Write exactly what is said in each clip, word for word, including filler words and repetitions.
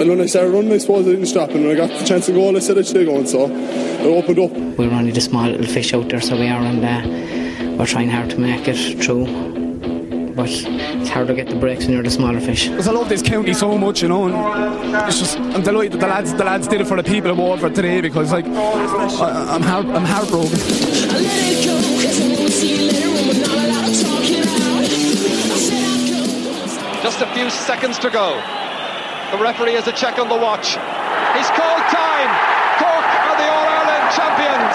And when I started running, I suppose I didn't stop, and when I got the chance to goal, I said I should go, and so I opened up. We were only the small little fish out there, so we are, and uh, we're trying hard to make it through. But it's hard to get the breaks when you're the smaller fish. Because I love this county so much, you know, and it's just, I'm delighted the lads the lads did it for the people of Waterford today, because like I, I'm heart, I'm heartbroken. Just a few seconds to go. The referee has a check on the watch. He's called time. Cork are the All-Ireland champions.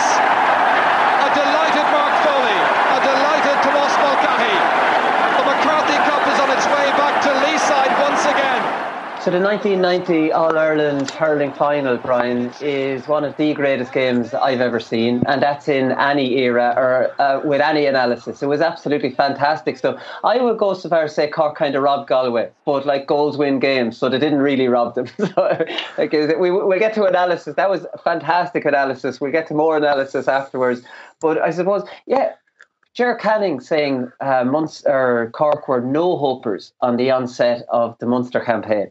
A delighted Mark Foley, a delighted Tomas Mulcahy. The McCarthy Cup is on its way back to Leeside once again. So the nineteen ninety All-Ireland hurling final, Brian, is one of the greatest games I've ever seen, and that's in any era or uh, with any analysis. It was absolutely fantastic stuff. I would go so far as say Cork kind of robbed Galway, but like goals win games, so they didn't really rob them. So like, we, we'll get to analysis. That was fantastic analysis. We'll get to more analysis afterwards. But I suppose, yeah, Ger Canning saying uh, Munster, Cork were no-hopers on the onset of the Munster campaign.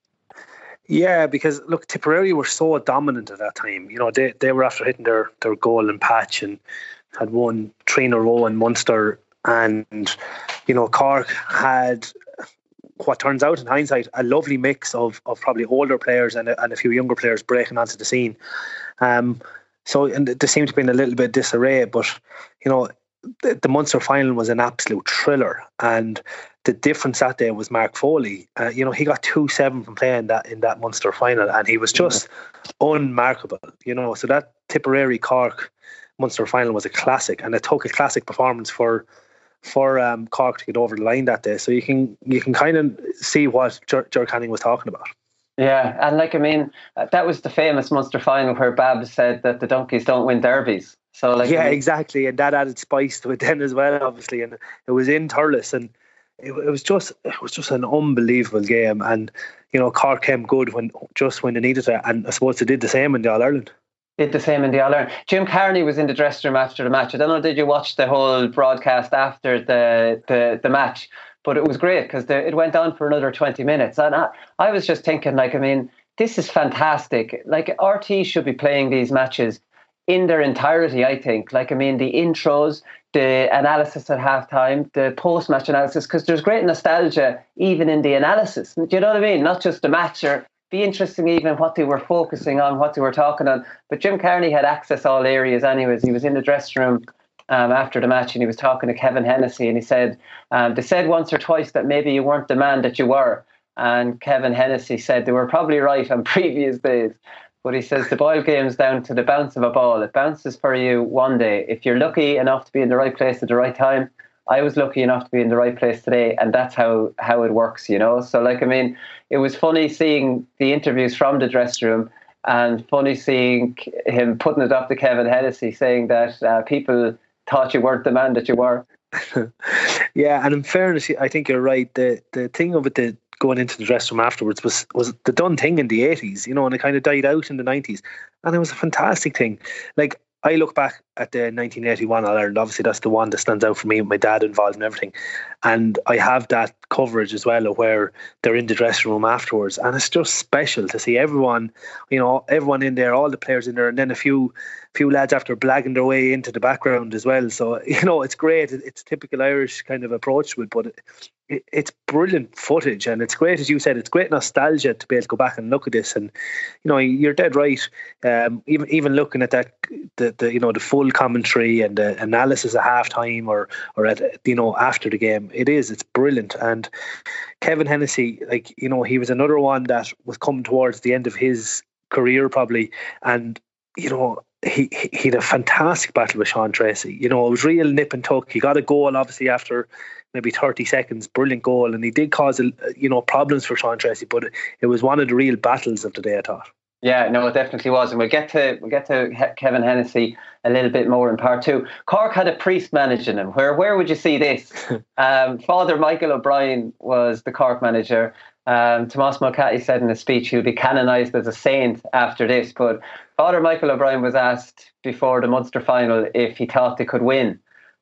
Yeah, because look, Tipperary were so dominant at that time. You know, they they were after hitting their, their golden patch and had won three in a row in Munster. And, you know, Cork had what turns out in hindsight a lovely mix of, of probably older players and a, and a few younger players breaking onto the scene. Um, so and there seemed to be in a little bit of disarray, but, you know, the, the Munster final was an absolute thriller. And the difference that day was Mark Foley. Uh, you know, he got two seven from playing that in that Munster final, and he was just unmarkable. You know, so that Tipperary Cork Munster final was a classic, and it took a classic performance for for um, Cork to get over the line that day. So you can you can kind of see what Ger, Ger Canning was talking about. Yeah, and like I mean, that was the famous Munster final where Babs said that the donkeys don't win derbies. So like, yeah, I mean, exactly, and that added spice to it then as well, obviously. And it was in Thurles, and It, it was just it was just an unbelievable game, and you know Cork came good when just when they needed it, and I suppose they did the same in the All Ireland. Did the same in the All Ireland. Jim Carney was in the dressing room after the match. I don't know, did you watch the whole broadcast after the the, the match? But it was great because it went on for another twenty minutes, and I, I was just thinking, like, I mean, this is fantastic. Like, R T should be playing these matches in their entirety, I think. Like, I mean, the intros, the analysis at halftime, the post-match analysis, because there's great nostalgia even in the analysis. Do you know what I mean? Not just the match, or be interesting even what they were focusing on, what they were talking on. But Jim Carney had access all areas anyways. He was in the dressing room um, after the match, and he was talking to Kevin Hennessy, and he said, um, they said once or twice that maybe you weren't the man that you were. And Kevin Hennessy said they were probably right on previous days. But he says the ball game's down to the bounce of a ball. It bounces for you one day. If you're lucky enough to be in the right place at the right time, I was lucky enough to be in the right place today, and that's how, how it works, you know? So, like, I mean, it was funny seeing the interviews from the dressing room, and funny seeing him putting it up to Kevin Hennessy, saying that uh, people thought you weren't the man that you were. Yeah, and in fairness, I think you're right. The the thing of it, the going into the dressing room afterwards was was the done thing in the eighties, you know, and it kind of died out in the nineties, and it was a fantastic thing. Like, I look back at the nineteen eighty-one All Ireland, obviously that's the one that stands out for me with my dad involved and everything, and I have that coverage as well of where they're in the dressing room afterwards, and it's just special to see everyone, you know, everyone in there, all the players in there, and then a few few lads after blagging their way into the background as well. So, you know, it's great. It's typical Irish kind of approach to it, but it, it, it's brilliant footage, and it's great, as you said, it's great nostalgia to be able to go back and look at this. And, you know, you're dead right. Um, even even looking at that, the, the you know the full commentary and the analysis at halftime or or at you know after the game, it is it's brilliant. And Kevin Hennessy, like, you know, he was another one that was coming towards the end of his career probably, and you know. He, he had a fantastic battle with Sean Tracy. You know, it was real nip and tuck. He got a goal obviously after maybe thirty seconds, brilliant goal, and he did cause you know problems for Sean Tracy, but it was one of the real battles of the day, I thought. Yeah, no, it definitely was, and we'll get to we'll get to Kevin Hennessy a little bit more in part two. Cork had a priest managing him. Where where would you see this? um, Father Michael O'Brien was the Cork manager. Um, Tomas Mulcahy said in a speech he'll be canonised as a saint after this, but Father Michael O'Brien was asked before the Munster final if he thought they could win.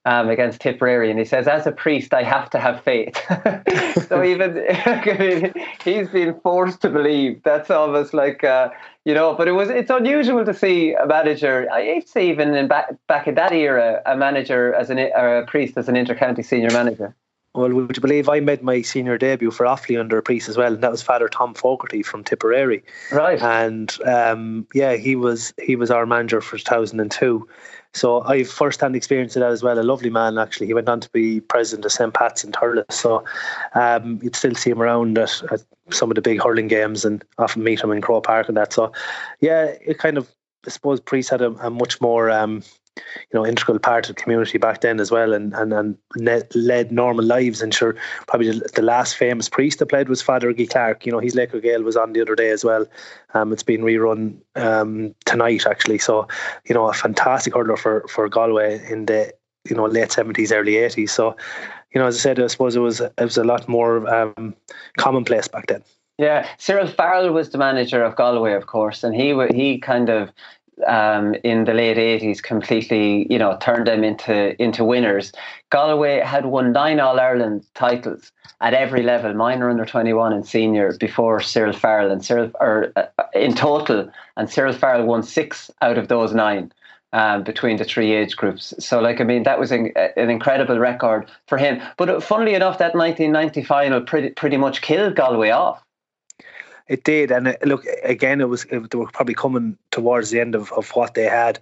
um, against Tipperary, and he says, as a priest, I have to have faith. So even I mean, he's been forced to believe. That's almost like, uh, you know, but it was it's unusual to see a manager, I'd say even in back, back in that era, a manager as an or a priest as an inter-county senior manager. Well, would you believe I made my senior debut for Offaly under a priest as well, and that was Father Tom Fogarty from Tipperary. Right. And um, yeah, he was he was our manager for two thousand two. So I've first-hand experience of that as well. A lovely man, actually. He went on to be president of Saint Pat's in Thurles. So um, you'd still see him around at, at some of the big hurling games and often meet him in Croke Park and that. So yeah, it kind of, I suppose priests had a, a much more um, you know, integral part of the community back then as well, and and, and led normal lives. And sure, probably the, the last famous priest that played was Father Guy Clark. You know, his Laker Gale was on the other day as well. Um, it's been rerun um, tonight actually. So, you know, a fantastic hurler for, for Galway in the, you know, late seventies, early eighties. So, you know, as I said, I suppose it was it was a lot more um, commonplace back then. Yeah, Cyril Farrell was the manager of Galway, of course, and he he kind of. Um, in the late eighties completely, you know, turned them into into winners. Galway had won nine All-Ireland titles at every level, minor, under twenty-one and senior, before Cyril Farrell, and Cyril, or uh, in total, and Cyril Farrell won six out of those nine um, between the three age groups. So, like, I mean, that was an, an incredible record for him. But funnily enough, that nineteen ninety final pretty pretty much killed Galway off. It did, and it, look, again, it was it, they were probably coming towards the end of, of what they had.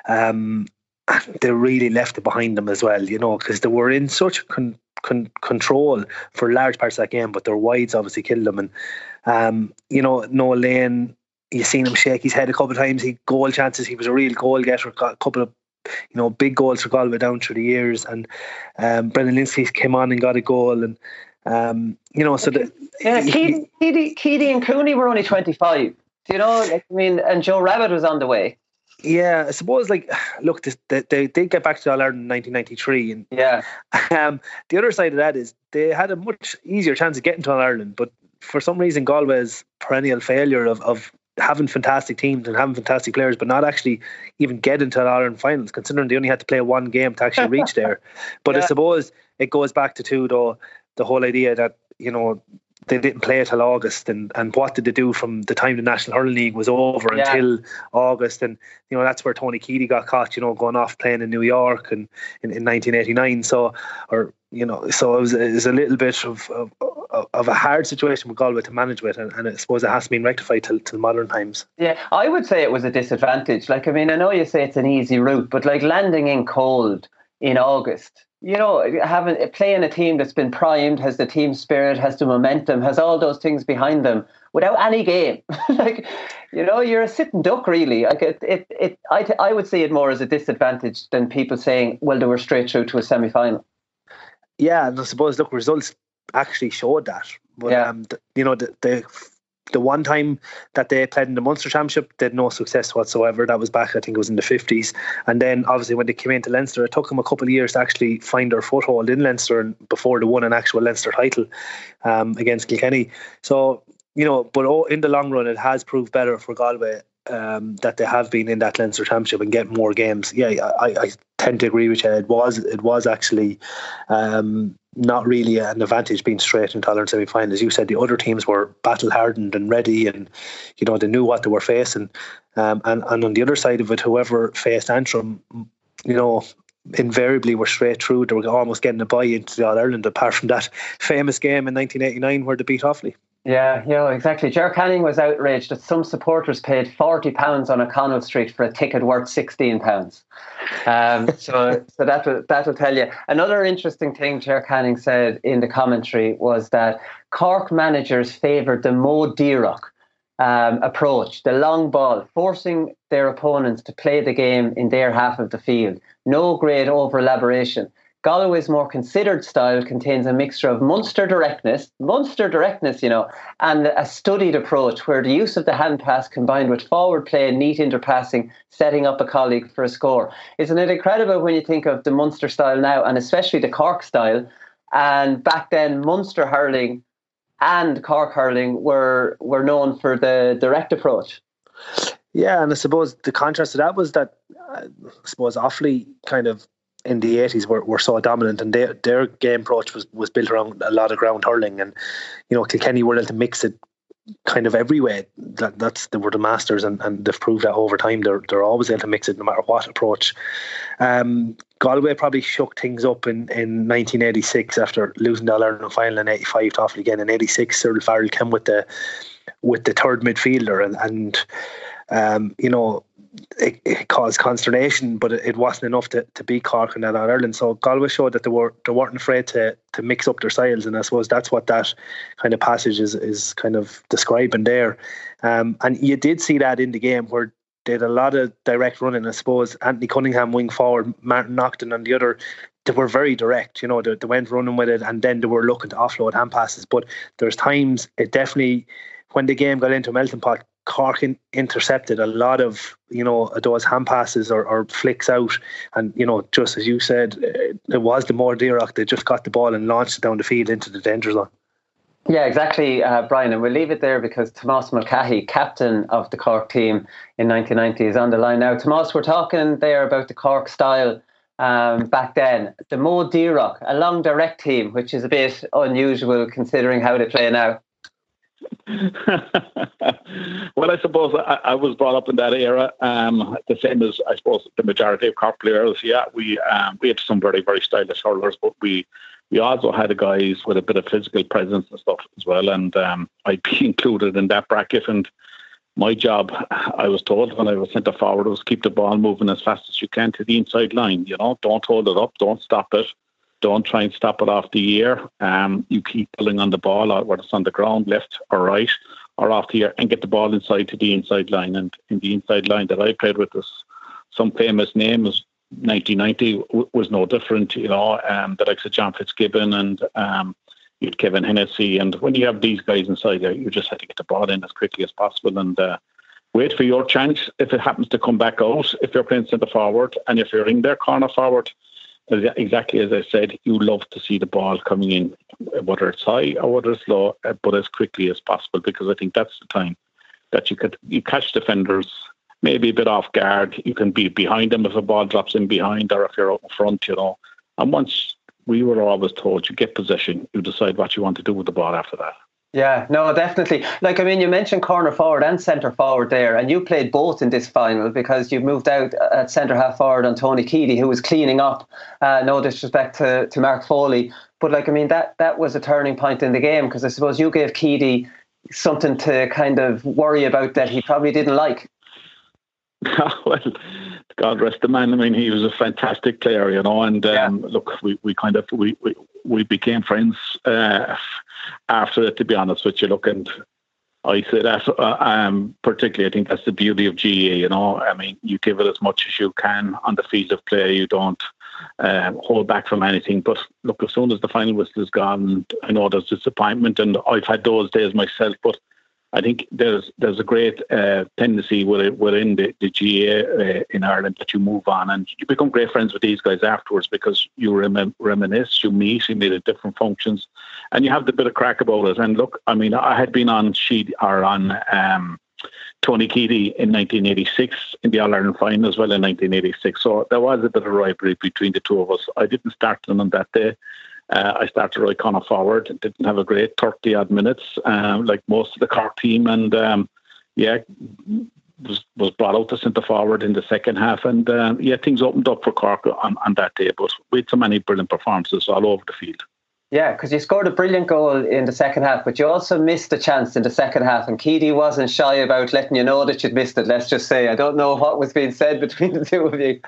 Um, they really left it behind them as well, you know, because they were in such con, con, control for large parts of that game, but their wides obviously killed them. And um, you know, Noel Lane, you seen him shake his head a couple of times. He goal chances. He was a real goal getter. Got a couple of, you know, big goals for Galway down through the years. And um, Brendan Lindsay came on and got a goal. And um, you know, so the, yeah, Keady, Keady, Keady and Cooney were only twenty-five. You know, like, I mean, and Joe Rabbit was on the way. Yeah, I suppose, like, look, this, they, they did get back to All-Ireland in nineteen ninety-three. And yeah. Um, the other side of that is they had a much easier chance of getting to All-Ireland, but for some reason, Galway's perennial failure of, of having fantastic teams and having fantastic players, but not actually even getting to All-Ireland finals, considering they only had to play one game to actually reach there. But yeah. I suppose it goes back to, too, though, the whole idea that, you know, they didn't play till August, and, and what did they do from the time the National Hurling League was over yeah. until August? And you know, that's where Tony Keady got caught, you know, going off playing in New York and in, in nineteen eighty-nine. So, or you know, so it was, it was a little bit of, of of a hard situation with Galway to manage with, and, and I suppose it has been rectified till till modern times. Yeah, I would say it was a disadvantage. Like, I mean, I know you say it's an easy route, but like landing in cold in August. You know, having playing a team that's been primed, has the team spirit, has the momentum, has all those things behind them without any game. Like, you know, you're a sitting duck, really. Like it, it, it I, I would see it more as a disadvantage than people saying, well, they were straight through to a semi-final. Yeah, and I suppose, look, results actually showed that. But, yeah. um, the, you know, the, the the one time that they played in the Munster Championship, they had no success whatsoever. That was back, I think it was in the fifties. And then obviously when they came into Leinster, it took them a couple of years to actually find their foothold in Leinster and before they won an actual Leinster title um, against Kilkenny. So, you know, but in the long run, it has proved better for Galway um, that they have been in that Leinster Championship and get more games. Yeah, I, I tend to agree with you. It was, it was actually um, not really an advantage being straight into All-Ireland semi-final. As you said, the other teams were battle-hardened and ready, and you know, they knew what they were facing. Um, and, and on the other side of it, whoever faced Antrim, you know, invariably were straight through. They were almost getting a bye into the All-Ireland, apart from that famous game in nineteen eighty-nine where they beat Offaly. Yeah, yeah, exactly. Ger Canning was outraged that some supporters paid forty pounds on O'Connell Street for a ticket worth sixteen pounds. Um, so so that will, that will tell you. Another interesting thing Ger Canning said in the commentary was that Cork managers favoured the Mo Dearach um, approach, the long ball, forcing their opponents to play the game in their half of the field. No great over-elaboration. Galway's more considered style contains a mixture of Munster directness, Munster directness, you know, and a studied approach where the use of the hand pass combined with forward play and neat interpassing, setting up a colleague for a score. Isn't it incredible when you think of the Munster style now, and especially the Cork style? And back then, Munster hurling and Cork hurling were were known for the direct approach. Yeah, and I suppose the contrast to that was that, uh, I suppose, Offaly kind of in the eighties were, were so dominant, and they, their game approach was, was built around a lot of ground hurling, and you know Kilkenny were able to mix it kind of every way. That that's they were the masters, and, and they've proved that over time. They're they're always able to mix it no matter what approach. Um, Galway probably shook things up in, in nineteen eighty-six after losing the All-Ireland final in eighty-five to Offaly again. In eighty-six, Cyril Farrell came with the with the third midfielder, and, and um, you know. It, it caused consternation, but it, it wasn't enough to, to beat Cork in that All-Ireland. So Galway showed that they were they weren't afraid to to mix up their styles, and I suppose that's what that kind of passage is is kind of describing there. Um, and you did see that in the game where they had a lot of direct running. I suppose Anthony Cunningham wing forward, Martin Naughton on the other. They were very direct, you know. They, they went running with it, and then they were looking to offload hand passes. But there's times it definitely, when the game got into a melting pot, Cork in, intercepted a lot of, you know, those hand passes or, or flicks out, and you know, just as you said, it was the more Dirac. They just got the ball and launched it down the field into the danger zone. Yeah, exactly, uh, Brian, and we'll leave it there because Tomás Mulcahy, captain of the Cork team in nineteen ninety, is on the line now. Tomás, we're talking there about the Cork style um, back then. The Mo Dirac, a long direct team, which is a bit unusual considering how they play now. Well, I suppose I, I was brought up in that era, um, the same as I suppose the majority of Cork players. Yeah, we um, we had some very very stylish hurlers, but we we also had the guys with a bit of physical presence and stuff as well. And um, I'd be included in that bracket. And my job, I was told when I was centre forward, was keep the ball moving as fast as you can to the inside line. You know, don't hold it up, don't stop it. Don't try and stop it off the ear. Um, you keep pulling on the ball, whether it's on the ground, left or right, or off the ear, and get the ball inside to the inside line. And in the inside line that I played with, was some famous names. nineteen ninety w- was no different, you know. Um, the likes of John Fitzgibbon and um, you had Kevin Hennessy. And when you have these guys inside there, you just have to get the ball in as quickly as possible and uh, wait for your chance. If it happens to come back out, if you're playing centre forward, and if you're in their corner forward. Exactly as I said, you love to see the ball coming in, whether it's high or whether it's low, but as quickly as possible, because I think that's the time that you could you catch defenders maybe a bit off guard. You can be behind them if a ball drops in behind, or if you're out in front, you know. And once we were always told, you get possession, you decide what you want to do with the ball after that. Yeah, no, definitely. Like, I mean, you mentioned corner forward and centre forward there, and you played both in this final because you moved out at centre half forward on Tony Keady, who was cleaning up. Uh, no disrespect to, to Mark Foley, but like, I mean, that that was a turning point in the game, because I suppose you gave Keady something to kind of worry about that he probably didn't like. Well, God rest the man. I mean, he was a fantastic player, you know. And um, yeah. look, we, we kind of we, we, we became friends uh, after that. To be honest with you, look, and I say that uh, um, particularly, I think that's the beauty of G A A. You know, I mean, you give it as much as you can on the field of play. You don't um, hold back from anything. But look, as soon as the final whistle is gone, I know there's disappointment, and I've had those days myself, but I think there's there's a great uh, tendency within, within the, the G A A uh, in Ireland that you move on and you become great friends with these guys afterwards, because you rem- reminisce, you meet, you meet at different functions, and you have the bit of crack about it. And look, I mean, I had been on Sheed or on um, Tony Keady in nineteen eighty-six in the All-Ireland final as well in nineteen eighty-six. So there was a bit of rivalry between the two of us. I didn't start them on that day. Uh, I started right corner forward. Didn't have a great thirty odd minutes, um, like most of the Cork team, and um, yeah, was was brought out to centre forward in the second half, and um, yeah, things opened up for Cork on, on that day. But we had so many brilliant performances all over the field. Yeah, because you scored a brilliant goal in the second half, but you also missed a chance in the second half, and Keady wasn't shy about letting you know that you'd missed it. Let's just say, I don't know what was being said between the two of you.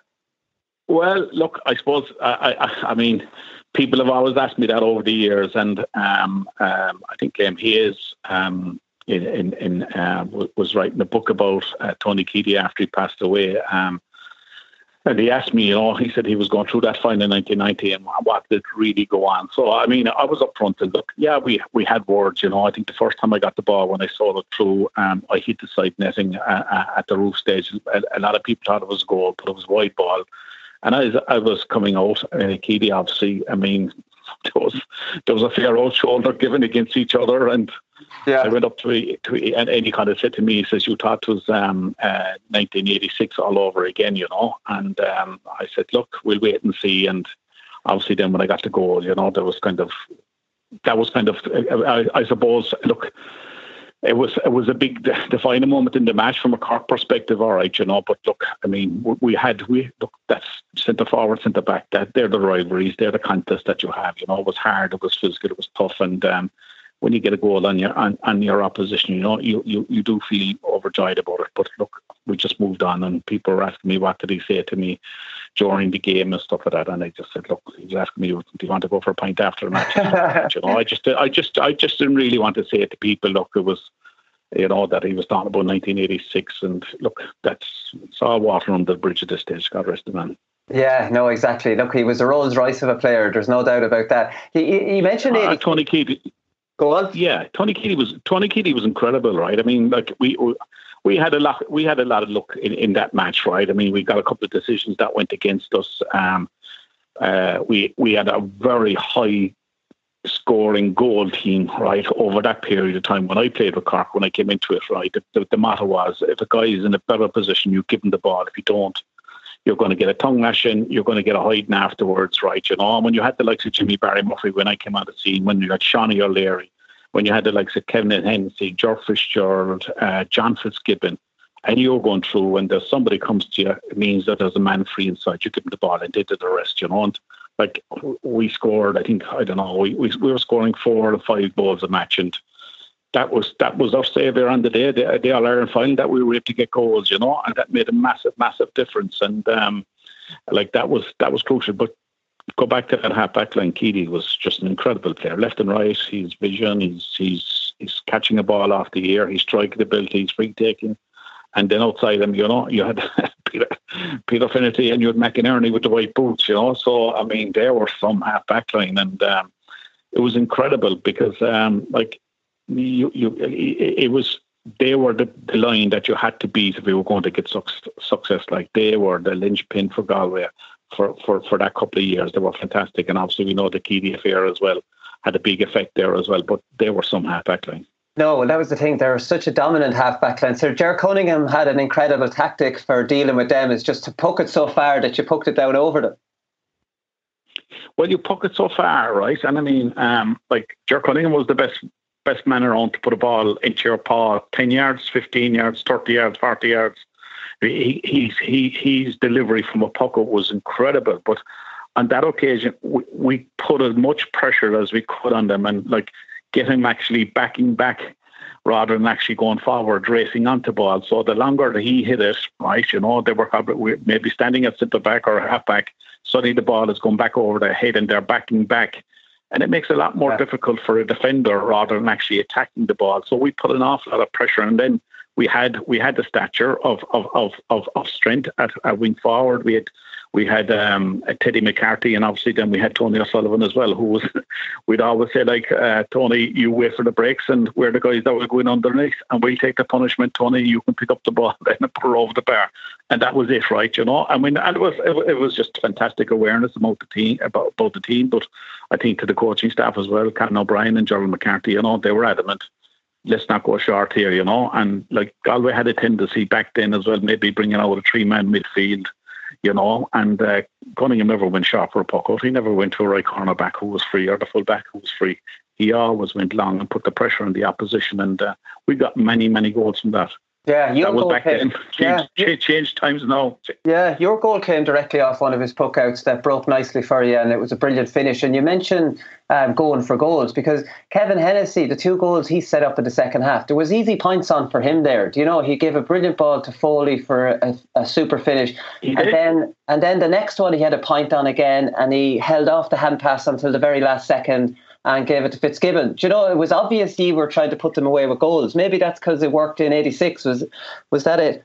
Well, look, I suppose I, I, I mean. People have always asked me that over the years, and um, um, I think Liam Hayes um, in, in, in, uh, was writing a book about uh, Tony Keady after he passed away. Um, and he asked me, you know, he said he was going through that final in nineteen ninety and what did really go on. So, I mean, I was up front and look, yeah, we we had words, you know. I think the first time I got the ball, when I saw it through, um, I hit the side netting uh, at the roof stage. A, a lot of people thought it was a goal, but it was a wide ball. And as I was coming out, uh, Keady, obviously, I mean, there was, there was a fair old shoulder given against each other. And Yeah. So I went up to, he, to he, and, and he kind of said to me, he says, you thought it was um, uh, nineteen eighty-six all over again, you know. And um, I said, look, we'll wait and see. And obviously then when I got the goal, you know, there was kind of, that was kind of, I, I suppose, look, it was it was a big defining moment in the match from a Cork perspective, all right, you know. But look, I mean, we had we look that's centre forward, centre back. That they're the rivalries, they're the contests that you have. You know, it was hard, it was physical, it was tough, and um, when you get a goal on your on, on your opposition, you know, you, you you do feel overjoyed about it. But look, we just moved on, and people were asking me what did he say to me during the game and stuff like that, and I just said, look, he was asking me, do you want to go for a pint after the match? You know, I just I just I just didn't really want to say it to people. Look, it was, you know, that he was talking about nineteen eighty-six, and look, that's it's all water under the bridge at this stage. God rest the man. Yeah, no, exactly. Look, he was a Rolls Royce of a player. There's no doubt about that. He he, he mentioned uh, Tony Keaty. Go on. Yeah, Tony Keaty was Tony Keaty was incredible, right? I mean, like we we had a lot we had a lot of luck in, in that match, right? I mean, we got a couple of decisions that went against us. Um, uh, we we had a very high scoring goal team, right, over that period of time when I played with Cork, when I came into it, right, the, the, the motto was, if a guy is in a better position, you give him the ball. If you don't, you're going to get a tongue lashing, you're going to get a hiding afterwards, right, you know. And when you had the likes of Jimmy Barry Murphy when I came on the scene, when you had Shawnee O'Leary, when you had the likes of Kevin Hennessy, George Fitzgerald, uh, John Fitzgibbon, and you're going through, and there's somebody comes to you, it means that there's a man free inside, you give him the ball and they did the rest, you know. And like we scored, I think, I don't know, we, we we were scoring four or five goals a match, and that was that was our saviour on the day, the, the All Ireland final, that we were able to get goals, you know, and that made a massive, massive difference. And um, like that was that was crucial. But go back to that half back line, Keaty was just an incredible player, left and right. He's vision, he's he's he's catching a ball off the air, he's striking ability, he's free taking. And then outside him, you know, you had Peter, Peter Finnerty and you had McInerney with the white boots, you know. So, I mean, there were some half back line, and um, it was incredible because, um, like, you, you, it, it was, they were the, the line that you had to beat if you were going to get su- success. Like, they were the linchpin for Galway for, for, for that couple of years. They were fantastic. And obviously, we know the Keaty affair as well had a big effect there as well, but they were some half back line. No, well, that was the thing. They were such a dominant half-back line. Sir Ger Cunningham had an incredible tactic for dealing with them, is just to poke it so far that you poked it down over them. Well, you poke it so far, right? And I mean, um, like, Ger Cunningham was the best best man around to put a ball into your paw, ten yards, fifteen yards, thirty yards, forty yards. He, he's, he, his delivery from a puck was incredible. But on that occasion, we, we put as much pressure as we could on them, and like, get him actually backing back rather than actually going forward, racing onto ball. So the longer that he hit it, right, you know, they were probably maybe standing at centre back or half back, suddenly the ball is going back over their head and they're backing back. And it makes it a lot more yeah. difficult for a defender rather than actually attacking the ball. So we put an awful lot of pressure, and then we had we had the stature of of of of, of strength at, at wing forward. We had We had um, Teddy McCarthy, and obviously then we had Tony O'Sullivan as well, who was, we'd always say, like, uh, Tony, you wait for the breaks and we're the guys that will go in underneath and we'll take the punishment. Tony, you can pick up the ball then and put her over the bar. And that was it, right, you know? I mean, and it was it, it was just fantastic awareness about the team, about, about the team, but I think to the coaching staff as well, Colin O'Brien and Gerald McCarthy, you know, they were adamant, let's not go short here, you know? And, like, Galway had a tendency back then as well, maybe bringing out a three-man midfield, you know, and uh, Cunningham never went sharp for a puck out. He never went to a right corner back who was free or the full back who was free. He always went long and put the pressure on the opposition, and uh, we got many, many goals from that. Yeah, your that was goal back came, then. Change, yeah. change, change times now. Yeah, your goal came directly off one of his puck outs that broke nicely for you, and it was a brilliant finish. And you mentioned um, going for goals, because Kevin Hennessy, the two goals he set up in the second half, there was easy points on for him there. Do you know, he gave a brilliant ball to Foley for a, a super finish. He and did. then and then the next one he had a point on again, and he held off the hand pass until the very last second and gave it to Fitzgibbon. Do you know, it was obvious you were trying to put them away with goals. Maybe that's because it worked in eighty-six. Was was that it?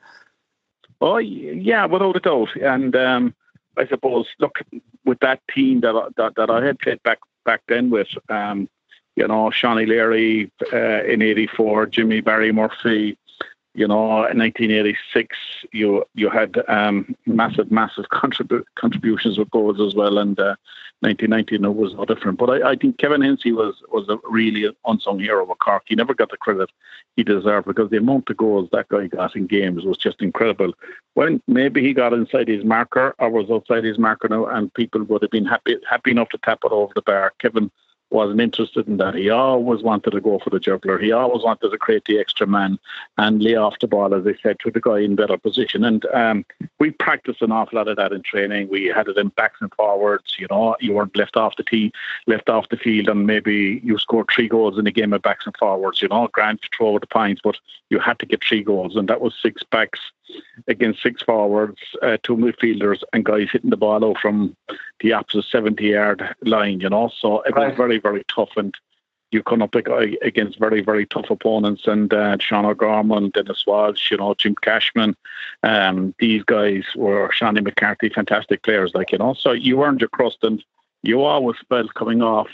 Oh, yeah, without a doubt. And um, I suppose, look, with that team that, that that I had played back back then with, um, you know, Shawnee Leary uh, in eighty-four, Jimmy Barry Murphy, You know, in nineteen eighty-six, you you had um, massive, massive contribu- contributions with goals as well, and uh, nineteen ninety no, was no different. But I, I think Kevin Hensey was was a really unsung hero of Cork. He never got the credit he deserved because the amount of goals that guy got in games was just incredible. When maybe he got inside his marker or was outside his marker now, and people would have been happy happy enough to tap it over the bar. Kevin wasn't interested in that. He always wanted to go for the juggler. He always wanted to create the extra man and lay off the ball, as I said, to the guy in better position. And um, we practiced an awful lot of that in training. We had it in backs and forwards. You know, you weren't left off the tee, left off the field, and maybe you scored three goals in a game of backs and forwards. You know, grand to throw over the pines, but you had to get three goals, and that was six backs against six forwards, uh, two midfielders, and guys hitting the ball out from the opposite seventy-yard line, you know. So it was very, very tough, and you come up against very, very tough opponents, and uh, Sean O'Gorman, Dennis Walsh, you know, Jim Cashman, um, these guys were, Shani McCarthy, fantastic players, like, you know. So you earned your crust, and you always felt coming off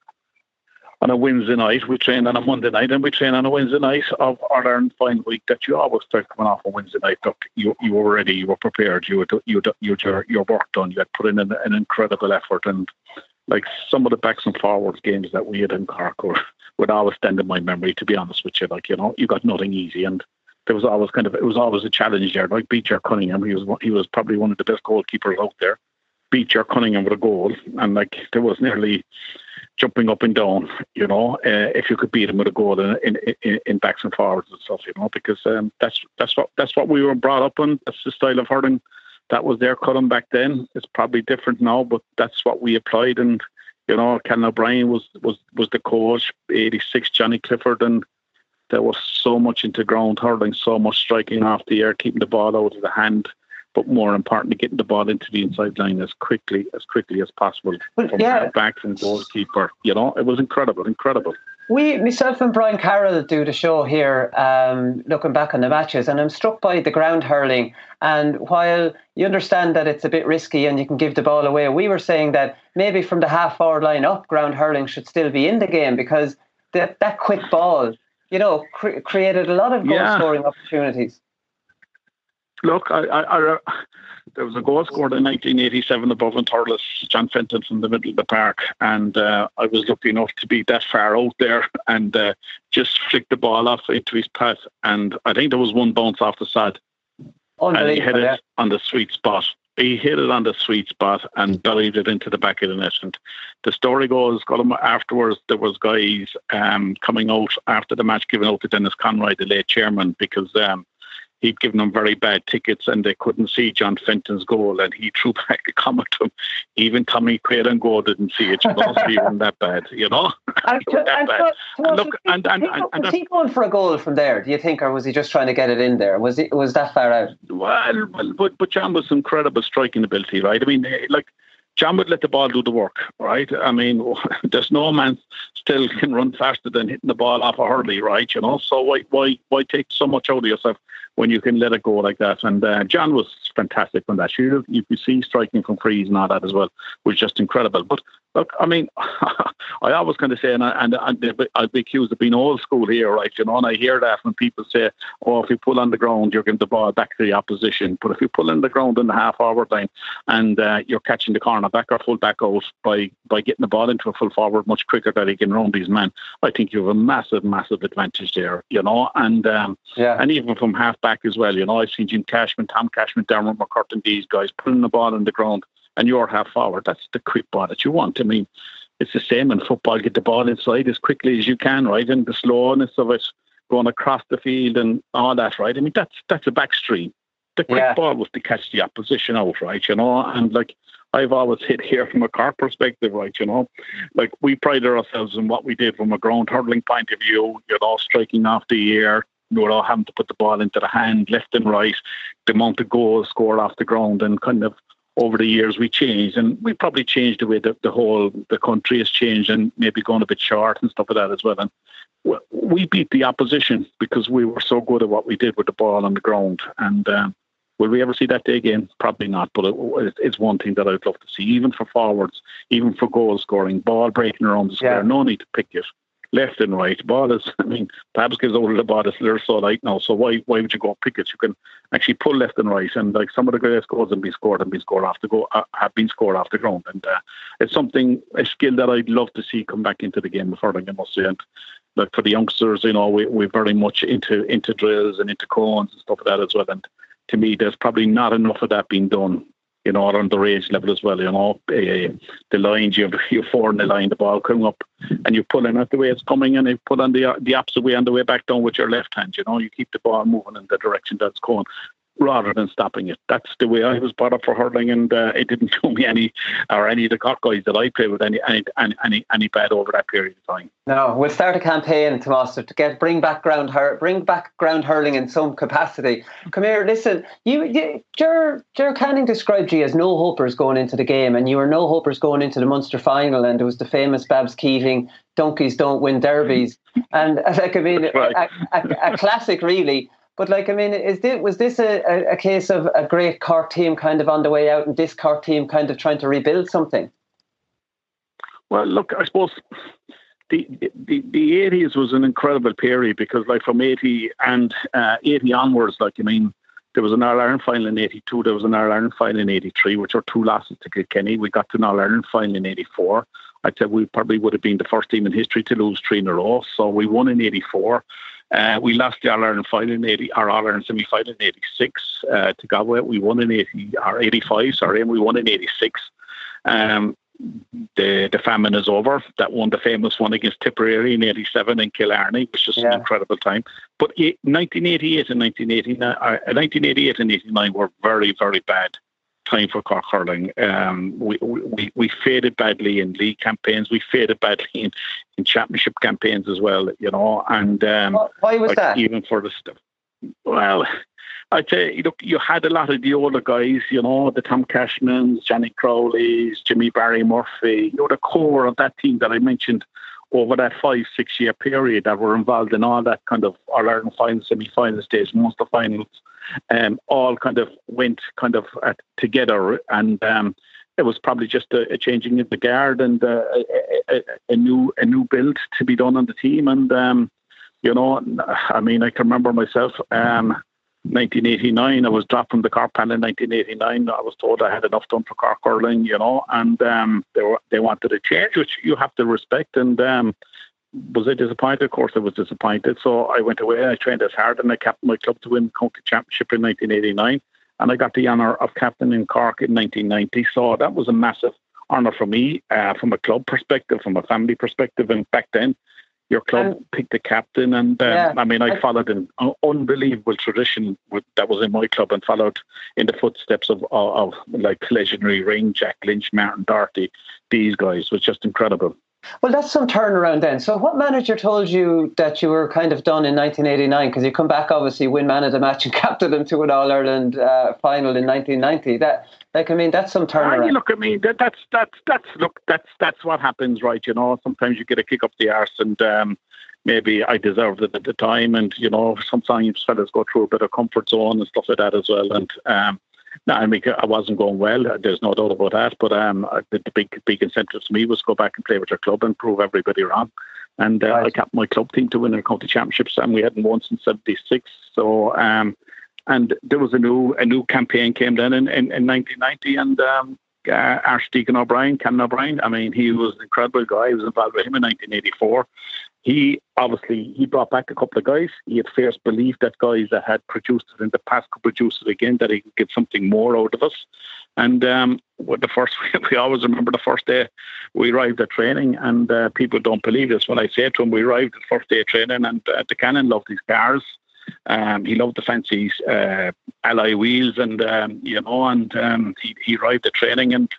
on a Wednesday night. We trained on a Monday night and we trained on a Wednesday night of our Ireland final week, that you always start coming off a Wednesday night. Look, you you were ready, you were prepared, you had you you your your work done, you had put in an, an incredible effort, and like some of the backs and forwards games that we had in Cork were, would always stand in my memory, to be honest with you. Like, you know, you got nothing easy, and there was always kind of it was always a challenge there. Like Beecher Cunningham, he was he was probably one of the best goalkeepers out there. Beecher Cunningham with a goal, and like there was nearly jumping up and down, you know, uh, if you could beat him with a goal in, in, in, in backs and forwards and stuff, you know, because um, that's that's what that's what we were brought up on. That's the style of hurling that was their cutting back then. It's probably different now, but that's what we applied. And you know, Ken O'Brien was was was the coach. eighty-six, Johnny Clifford, and there was so much into ground hurling, so much striking off the air, keeping the ball out of the hand, but more importantly, getting the ball into the inside line as quickly as quickly as possible well, from yeah. backs and goalkeeper. You know, it was incredible, incredible. We, myself and Brian Carroll, do the show here, um, looking back on the matches, and I'm struck by the ground hurling. And while you understand that it's a bit risky and you can give the ball away, we were saying that maybe from the half-forward line up, ground hurling should still be in the game, because that that quick ball, you know, cre- created a lot of goal-scoring yeah. opportunities. Look, I, I, I, there was a goal scored in nineteen eighty-seven above in Thurles, John Fenton from the middle of the park, and uh, I was lucky enough to be that far out there and uh, just flicked the ball off into his path, and I think there was one bounce off the side, and he hit it yeah. on the sweet spot. He hit it on the sweet spot and bellied it into the back of the net. And the story goes, afterwards, there was guys um, coming out after the match giving out to Dennis Conroy, the late chairman, because um, he'd given them very bad tickets and they couldn't see John Fenton's goal, and he threw back a comment to him. Even Tommy Quaid and Go didn't see it. You know, so he wasn't that bad, you know. And, that and, bad. so, so and look, he, and, and, he, and, and was he going for a goal from there, do you think, or was he just trying to get it in there? Was he, was that far out? Well, well but, but John was incredible striking ability, right? I mean, like, John would let the ball do the work, right? I mean, there's no man still can run faster than hitting the ball off a hurley, right? You know, so why why why take so much out of yourself when you can let it go like that? And uh, John was fantastic on that. You you could see striking from frees and all that as well was just incredible. But look, I mean, I always kind of say, and, I, and, and I'd be accused of being old school here, right? You know, and I hear that when people say, oh, if you pull on the ground, you're getting the ball back to the opposition. But if you pull in the ground in the half-forward line and uh, you're catching the corner back or full back out by, by getting the ball into a full forward much quicker than he can round these men, I think you have a massive, massive advantage there, you know. And um, yeah. and even from half back as well, you know, I've seen Jim Cashman, Tom Cashman, Dermot McCurtain, these guys putting the ball on the ground, and you're half forward. That's the quick ball that you want. I mean, it's the same in football. Get the ball inside as quickly as you can, right? And the slowness of it going across the field and all that, right? I mean, that's that's a back stream. The quick yeah. ball was to catch the opposition out, right? You know, and like I've always hit here from a Cork perspective, right? You know, like we prided ourselves in what we did from a ground hurling point of view, you know, striking off the air, you know, having to put the ball into the hand, left and right, the amount of goals scored off the ground, and kind of over the years we changed, and we probably changed the way that the whole the country has changed, and maybe gone a bit short and stuff like that as well. And we beat the opposition because we were so good at what we did with the ball on the ground. And um, will we ever see that day again? Probably not, but it, it's one thing that I'd love to see, even for forwards, even for goal scoring, ball breaking around the square. Yeah. No need to pick it. left and right. The ball is, I mean, perhaps gives over the ball is they're so light now. So why why would you go pick it? You can actually pull left and right, and like some of the greatest goals have been scored and been scored off the go uh, have been scored off the ground, and uh, it's something a skill that I'd love to see come back into the game of hurling, I must say. And like for the youngsters, you know, we we're very much into into drills and into cones and stuff like that as well. And to me, there's probably not enough of that being done, you know, on the range level as well. You know, uh, the lines, you have your four in the line, the ball coming up, and you're pulling it the way it's coming, and you put on the the opposite way on the way back down with your left hand. You know, you keep the ball moving in the direction that's going, rather than stopping it. That's the way I was brought up for hurling, and uh, it didn't do me any, or any of the Cork guys that I played with, any any any any, any bad over that period of time. No, we'll start a campaign, Tomas, to get bring back ground hur- bring back ground hurling in some capacity. Come here, listen. You, you Ger, Ger Canning described you as no hopers going into the game, and you were no hopers going into the Munster final, and there was the famous Babs Keating, "Donkeys don't win derbies," and like I mean, right. a, a, a classic, really. But like, I mean, is this, was this a, a case of a great Cork team kind of on the way out and this Cork team kind of trying to rebuild something? Well, look, I suppose the the, the eighties was an incredible period because like from eighty and uh, eighty onwards, like, I mean, there was an All-Ireland final in eighty-two, there was an All-Ireland final in eighty-three, which are two losses to Kilkenny. We got to an All-Ireland final in eighty-four. I'd say we probably would have been the first team in history to lose three in a row. So we won in eighty-four. Uh, we lost the All-Ireland final in eighty, our All-Ireland semi-final in eighty-six uh, to Galway. We won in eighty or eighty-five, sorry, and we won in eighty-six. Um, the the famine is over. That one, the famous one against Tipperary in eighty-seven in Killarney, was just yeah. an incredible time. But eight, nineteen eighty-eight and nineteen eighty-nine, uh, nineteen eighty-eight and eighty-nine were very, very bad time for Cork hurling. Um, we, we we faded badly in league campaigns. We faded badly in, in championship campaigns as well, you know. And um, why was like that? Even for the stuff. Well, I'd say, look, you had a lot of the older guys, you know, the Tom Cashmans, Johnny Crowley's, Jimmy Barry Murphy, you know, the core of that team that I mentioned over that five, six year period that were involved in all that kind of All-Ireland final, semi-final stage, Munster finals, um, all kind of went kind of at, together. And um, it was probably just a, a changing of the guard and uh, a, a, a new a new build to be done on the team. And, um, you know, I mean, I can remember myself, um, nineteen eighty-nine, I was dropped from the Cork panel in nineteen eighty-nine. I was told I had enough done for Cork hurling, you know, and um, they were they wanted a change, which you have to respect. And um, was I disappointed? Of course I was disappointed. So I went away, I trained as hard, and I captained my club to win county championship in nineteen eighty-nine. And I got the honour of captain in Cork in nineteen ninety. So that was a massive honour for me, uh, from a club perspective, from a family perspective. And back then, your club um, picked the captain, and um, yeah, I mean, I, I followed an unbelievable tradition with, that was in my club, and followed in the footsteps of, of, of like legendary Ring, Jack Lynch, Martin Doherty. These guys was just incredible. Well, that's some turnaround then. So what manager told you that you were kind of done in nineteen eighty-nine? Because you come back, obviously, win man of the match and captain them to an All-Ireland uh, final in nineteen ninety. That, like, I mean, that's some turnaround. Uh, look, I mean, that, that's, that's, that's, look, that's, that's what happens, right? You know, sometimes you get a kick up the arse, and um, maybe I deserved it at the time. And, you know, sometimes fellas go through a bit of comfort zone and stuff like that as well. And, um, no, I mean, I wasn't going well. There's no doubt about that. But um, the, the big, big incentive to me was go back and play with your club and prove everybody wrong. And uh, right. I captained my club team to win the county championships, and we hadn't won since seventy-six. So, um, and there was a new, a new campaign came then in, in, in nineteen ninety, and um, uh, Archdeacon O'Brien, Canon O'Brien. I mean, he was an incredible guy. I was involved with him in nineteen eighty-four. He obviously he brought back a couple of guys. He had fierce belief that guys that had produced it in the past could produce it again, that he could get something more out of us. And um, the first, we always remember the first day we arrived at training, and uh, people don't believe this when I say it to them. We arrived at the first day of training, and uh, the Canon loved his cars. Um, he loved the fancy uh, alloy wheels, and um, you know, and um, he, he arrived at training and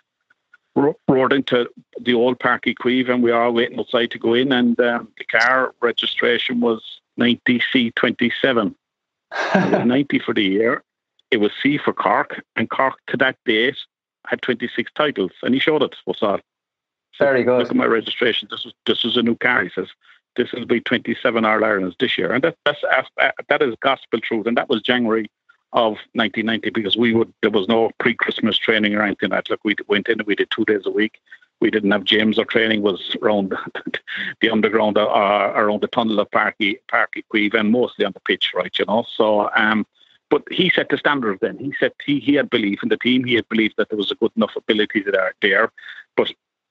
rode into the old Park Equive, and we were all waiting outside to go in, and um, the car registration was ninety C twenty-seven. It was ninety for the year. It was C for Cork, and Cork to that date had twenty-six titles, and he showed it. What's that? Very good. Look at my registration. This was this was a new car. He says this will be twenty-seven All-Irelands this year, and that that's that is gospel truth. And that was January of nineteen ninety, because we would there was no pre-Christmas training or anything like that. Look, we went in and we did two days a week. We didn't have gyms. Our training was around the underground, uh, around the tunnel of Parky, Parky Queeve, and mostly on the pitch, right, you know. So, um, but he set the standard then. He said he, he had belief in the team. He had belief that there was a good enough ability there. there. But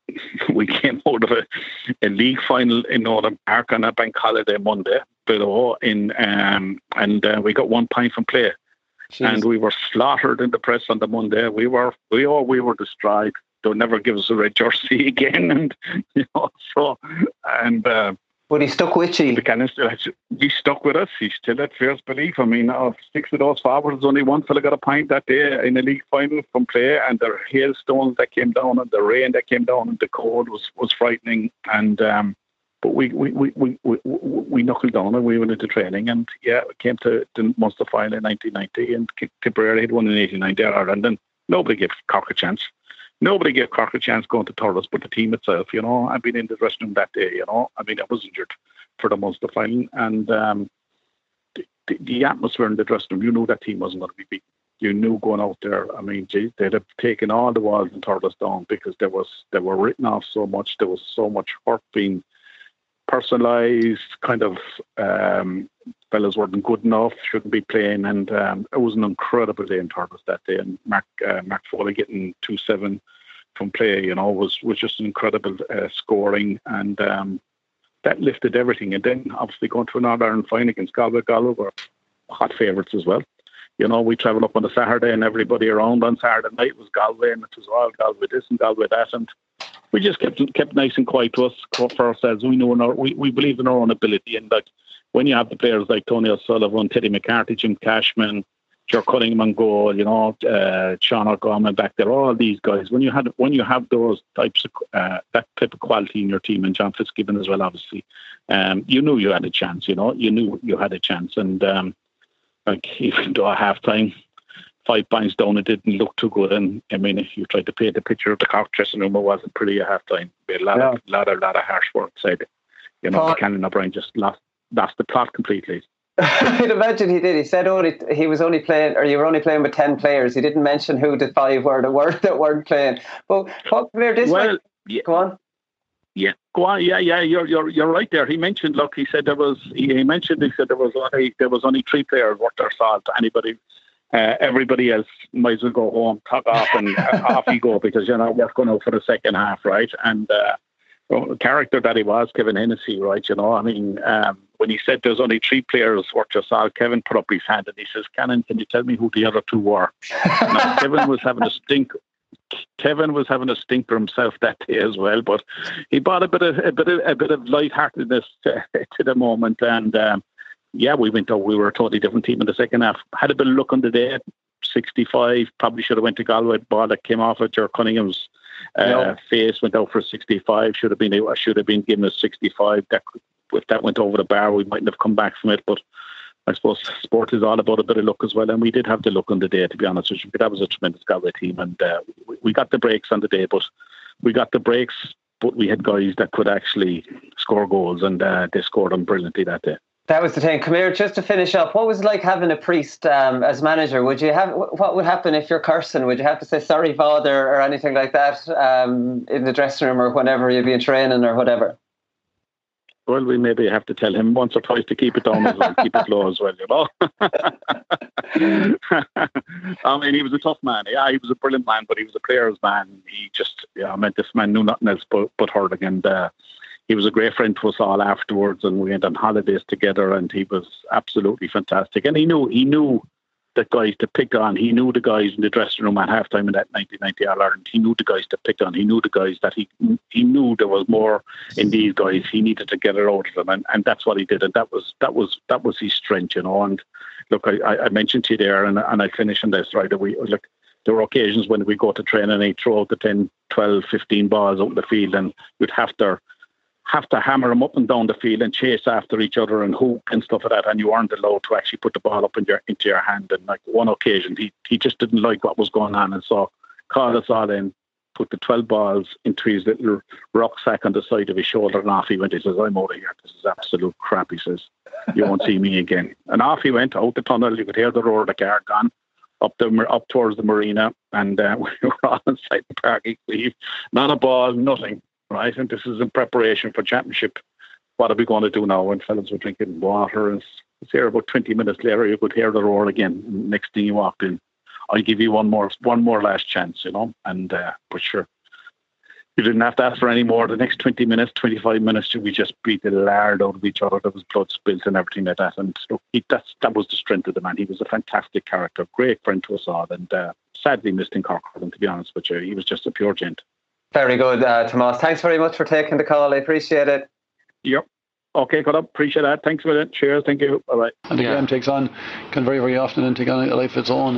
we came out of a, a league final in Northern Park on a bank holiday Monday, below in, um, and uh, we got one point from play. Jeez. And we were slaughtered in the press on the Monday. We were, we all, we were destroyed. They'll never give us a red jersey again, and you know, so and. Uh, But he stuck with you. Buchanan still, he stuck with us. He still had fierce belief. I mean, of six of those forwards, only one fella got a point that day in the league final from play, and the hailstones that came down and the rain that came down and the cold was, was frightening. And um, but we we, we, we, we we knuckled down and we went into training, and yeah, it came to the Munster final in nineteen ninety, and Tipperary had won in eighteen ninety at Ireland, and nobody gave Cork a chance. Nobody gave Cork a chance going to Thurles, but the team itself, you know. I've been in the dressing room that day, you know. I mean, I was injured for the Munster final, and um, the, the, the atmosphere in the dressing room, you knew that team wasn't going to be beaten. You knew going out there, I mean, geez, they'd have taken all the walls in Thurles down because there was they were written off so much. There was so much hurt being personalised, kind of um, fellas weren't good enough, shouldn't be playing, and um, it was an incredible day in Thurles that day. And Mark uh, Mark Foley getting two seven from play, you know, was was just an incredible uh, scoring, and um, that lifted everything. And then obviously going to an All-Ireland final against Galway. Galway were hot favourites as well. You know, we travelled up on a Saturday, and everybody around on Saturday night was Galway, and it was all Galway this and Galway that, and we just kept kept nice and quiet to us for ourselves. We know our, we we believe in our own ability, and like when you have the players like Tony O'Sullivan, Teddy McCarthy, Jim Cashman, Ger Cunningham on goal, you know, uh, Sean O'Gorman back there, all these guys. When you had when you have those types of uh, that type of quality in your team, and John Fitzgibbon as well, obviously, um, you knew you had a chance. You know, you knew you had a chance, and um, like even though at half time, five points down, it didn't look too good. And I mean, if you tried to paint the picture of the Cork dressing room, it wasn't pretty at half time. A lot, yeah. of, lot, of, lot of harsh work said. You know, Paul, Buchanan O'Brien just lost lost the plot completely. I'd imagine he did. He said only he was only playing, or you were only playing with ten players. He didn't mention who the five were that were that weren't playing. But what player this well, way? Yeah. Go on. Yeah, go on. Yeah, yeah, you're you're you're right there. He mentioned. Look, he said there was. He, he mentioned. He said there was only there was only three players worth their salt. Anybody, uh, everybody else might as well go home, tuck off, and uh, off you go, because you're not working out for the second half, right? And uh, well, the character that he was, Kevin Hennessy, right? You know, I mean, um, when he said there's only three players worth your salt, Kevin put up his hand and he says, "Cannon, can you tell me who the other two were?" Now, Kevin was having a stink. Kevin was having a stinker himself that day as well, but he brought a bit of a bit of a bit of lightheartedness to, to the moment, and um, yeah, we went out. We were a totally different team in the second half. Had a bit of luck on the day. sixty-five, probably should have went to Galway. Ball that came off at Ger Cunningham's uh, no. face went out for sixty-five. Should have been should have been given a sixty-five. That if that went over the bar, we mightn't have come back from it, but I suppose sport is all about a bit of luck as well, and we did have the luck on the day, to be honest with you. That was a tremendous Galway team, and uh, we, we got the breaks on the day, but we got the breaks, but we had guys that could actually score goals, and uh, they scored them brilliantly that day. That was the thing. Come here, just to finish up, what was it like having a priest um, as manager? Would you have? What would happen if you're cursing? Would you have to say sorry, Father, or anything like that um, in the dressing room or whenever you'd be in training or whatever? Well, we maybe have to tell him once or twice to keep it down as well, keep it low as well, you know. I mean, he was a tough man. Yeah, he was a brilliant man, but he was a player's man. He just, yeah, I mean, this man knew nothing else but, but hurling, and uh, he was a great friend to us all afterwards, and we went on holidays together, and he was absolutely fantastic. And he knew, he knew the guys to pick on. He knew the guys in the dressing room at halftime in that nineteen ninety All-Ireland. He knew the guys to pick on. He knew the guys that he he knew there was more in these guys. He needed to get it out of them, and, and that's what he did. And that was that was that was his strength, you know. And look, I, I mentioned to you there, and and I finish on this, right? We look, there were occasions when we go to train and he'd throw out the ten, twelve, fifteen balls out in the field, and you'd have to have to hammer them up and down the field and chase after each other and hoop and stuff like that, and you weren't allowed to actually put the ball up in your, into your hand. And like one occasion, he he just didn't like what was going on, and so called us all in, put the twelve balls into his little rucksack on the side of his shoulder, and off he went. He says, "I'm out of here. This is absolute crap," he says. "You won't see me again." And off he went out the tunnel. You could hear the roar of the car gone up the up towards the marina, and uh, we were on inside the parking leave. Not a ball, nothing. Right, and this is in preparation for championship. What are we going to do now? And fellas were drinking water, and it's here about twenty minutes later, you could hear the roar again. Next thing you walked in, I'll give you one more, one more last chance, you know. And uh, but sure, you didn't have to ask for any more. The next twenty minutes, twenty-five minutes, we just beat the lard out of each other. There was blood spilt and everything like that. And look, he, that's that was the strength of the man. He was a fantastic character, great friend to us all, and uh, sadly missed in Cork. To be honest with you, he was just a pure gent. Very good, uh, Tomas. Thanks very much for taking the call. I appreciate it. Yep. Okay, got up. Appreciate that. Thanks for that. Cheers. Thank you. Bye bye. And the yeah. game takes on, can very, very often and take on a life of its own.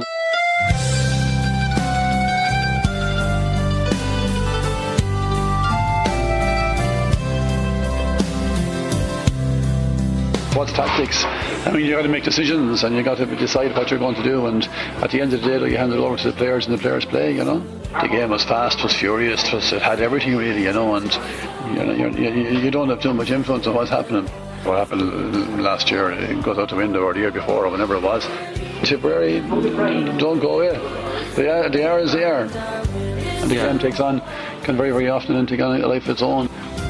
What's tactics? I mean, you got to make decisions and you got to decide what you're going to do. And at the end of the day, you hand it over to the players and the players play. You know, the game was fast, was furious, it, was, it had everything really. You know, and you know, you're, you you don't have too much influence on what's happening. What happened last year, it goes out the window, or the year before, or whenever it was. Tipperary don't go away. They are, they are as they are. And the yeah. game takes on, can very, very often and take on a life of its own.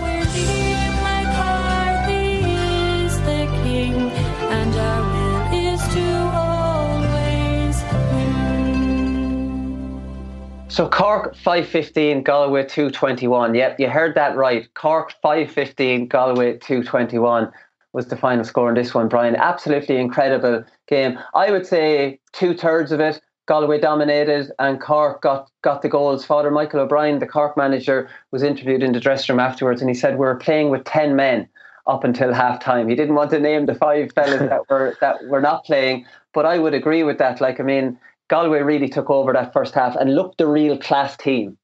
So Cork five fifteen, Galway two twenty-one. Yep, you heard that right. Cork five fifteen, Galway two twenty-one was the final score in this one, Brian. Absolutely incredible game. I would say two-thirds of it, Galway dominated and Cork got, got the goals. Father Michael O'Brien, the Cork manager, was interviewed in the dressing room afterwards, and he said, we were playing with ten men up until half-time. He didn't want to name the five fellas that were that were not playing, but I would agree with that. Like, I mean, Galway really took over that first half and looked the real class team.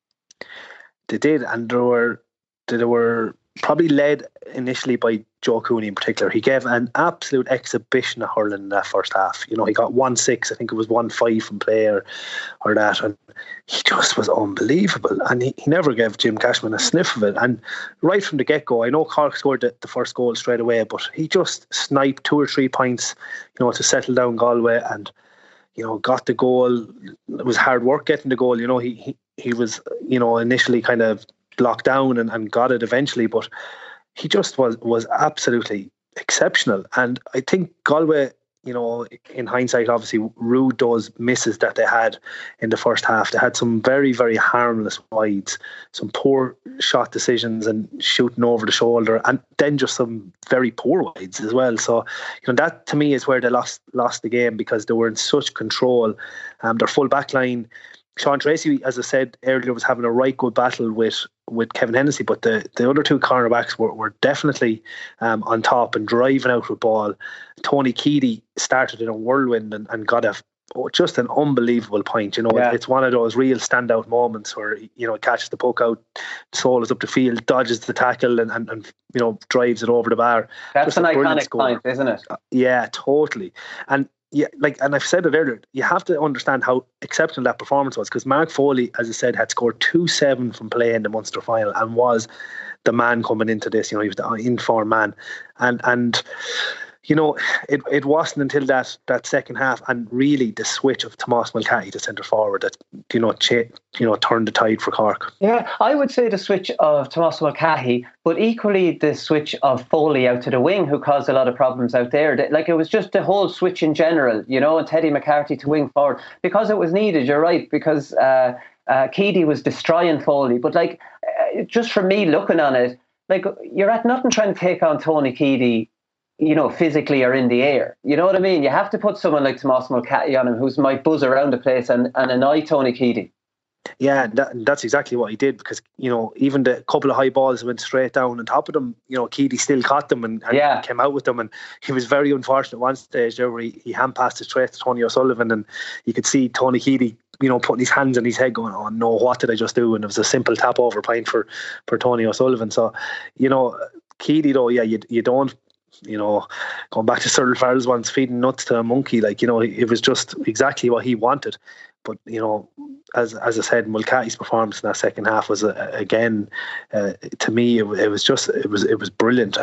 They did, and they were they were probably led initially by Joe Cooney in particular. He gave an absolute exhibition of hurling in that first half. You know, he got one six, I think it was one five from play or, or that, and he just was unbelievable. And he, he never gave Jim Cashman a sniff of it. And right from the get-go, I know Cork scored the, the first goal straight away, but he just sniped two or three points, you know, to settle down Galway, and you know, got the goal. It was hard work getting the goal. You know, he he, he was, you know, initially kind of locked down and, and got it eventually, but he just was was absolutely exceptional. And I think Galway, you know, in hindsight, obviously rued those misses that they had in the first half. They had some very, very harmless wides, some poor shot decisions and shooting over the shoulder, and then just some very poor wides as well. So, you know, that to me is where they lost lost the game, because they were in such control. Um, their full back line, Sean Tracy, as I said earlier, was having a right good battle with with Kevin Hennessy, but the, the other two cornerbacks were, were definitely um, on top and driving out with ball. Tony Keady started in a whirlwind and, and got a oh, just an unbelievable point. You know, yeah. It's one of those real standout moments where, you know, catches the puck out, solos up the field, dodges the tackle, and, and, and you know, drives it over the bar. That's just an iconic point, isn't it? Yeah, totally. And yeah, like, and I've said it earlier, you have to understand how exceptional that performance was, because Mark Foley, as I said, had scored two seven from play in the Munster final and was the man coming into this. You know, he was the in-form man. And, and you know, it it wasn't until that that second half and really the switch of Tomás Mulcahy to centre forward that, you know, cha- you know, turned the tide for Cork. Yeah, I would say the switch of Tomás Mulcahy, but equally the switch of Foley out to the wing, who caused a lot of problems out there. Like, it was just the whole switch in general, you know, and Teddy McCarthy to wing forward, because it was needed. You're right, because uh, uh, Keady was destroying Foley. But like, uh, just for me looking on it, like, you're at nothing trying to take on Tony Keady, you know, physically or in the air. You know what I mean? You have to put someone like Tomás Mulcahy on him, who's might buzz around the place and, and annoy Tony Keady. Yeah, that, that's exactly what he did, because, you know, even the couple of high balls went straight down on top of them, you know, Keady still caught them and, and yeah. came out with them. And he was very unfortunate at one stage there where he, he hand passed it straight to Tony O'Sullivan, and you could see Tony Keady, you know, putting his hands on his head going, oh no, what did I just do? And it was a simple tap over point for, for Tony O'Sullivan. So, you know, Keady though, yeah, you, you don't, you know, going back to Cyril Farrell's once, feeding nuts to a monkey, like, you know, it was just exactly what he wanted. But, you know, as as I said, Mulcahy's performance in that second half was, uh, again, uh, to me, it, it was just, it was it was brilliant. And it,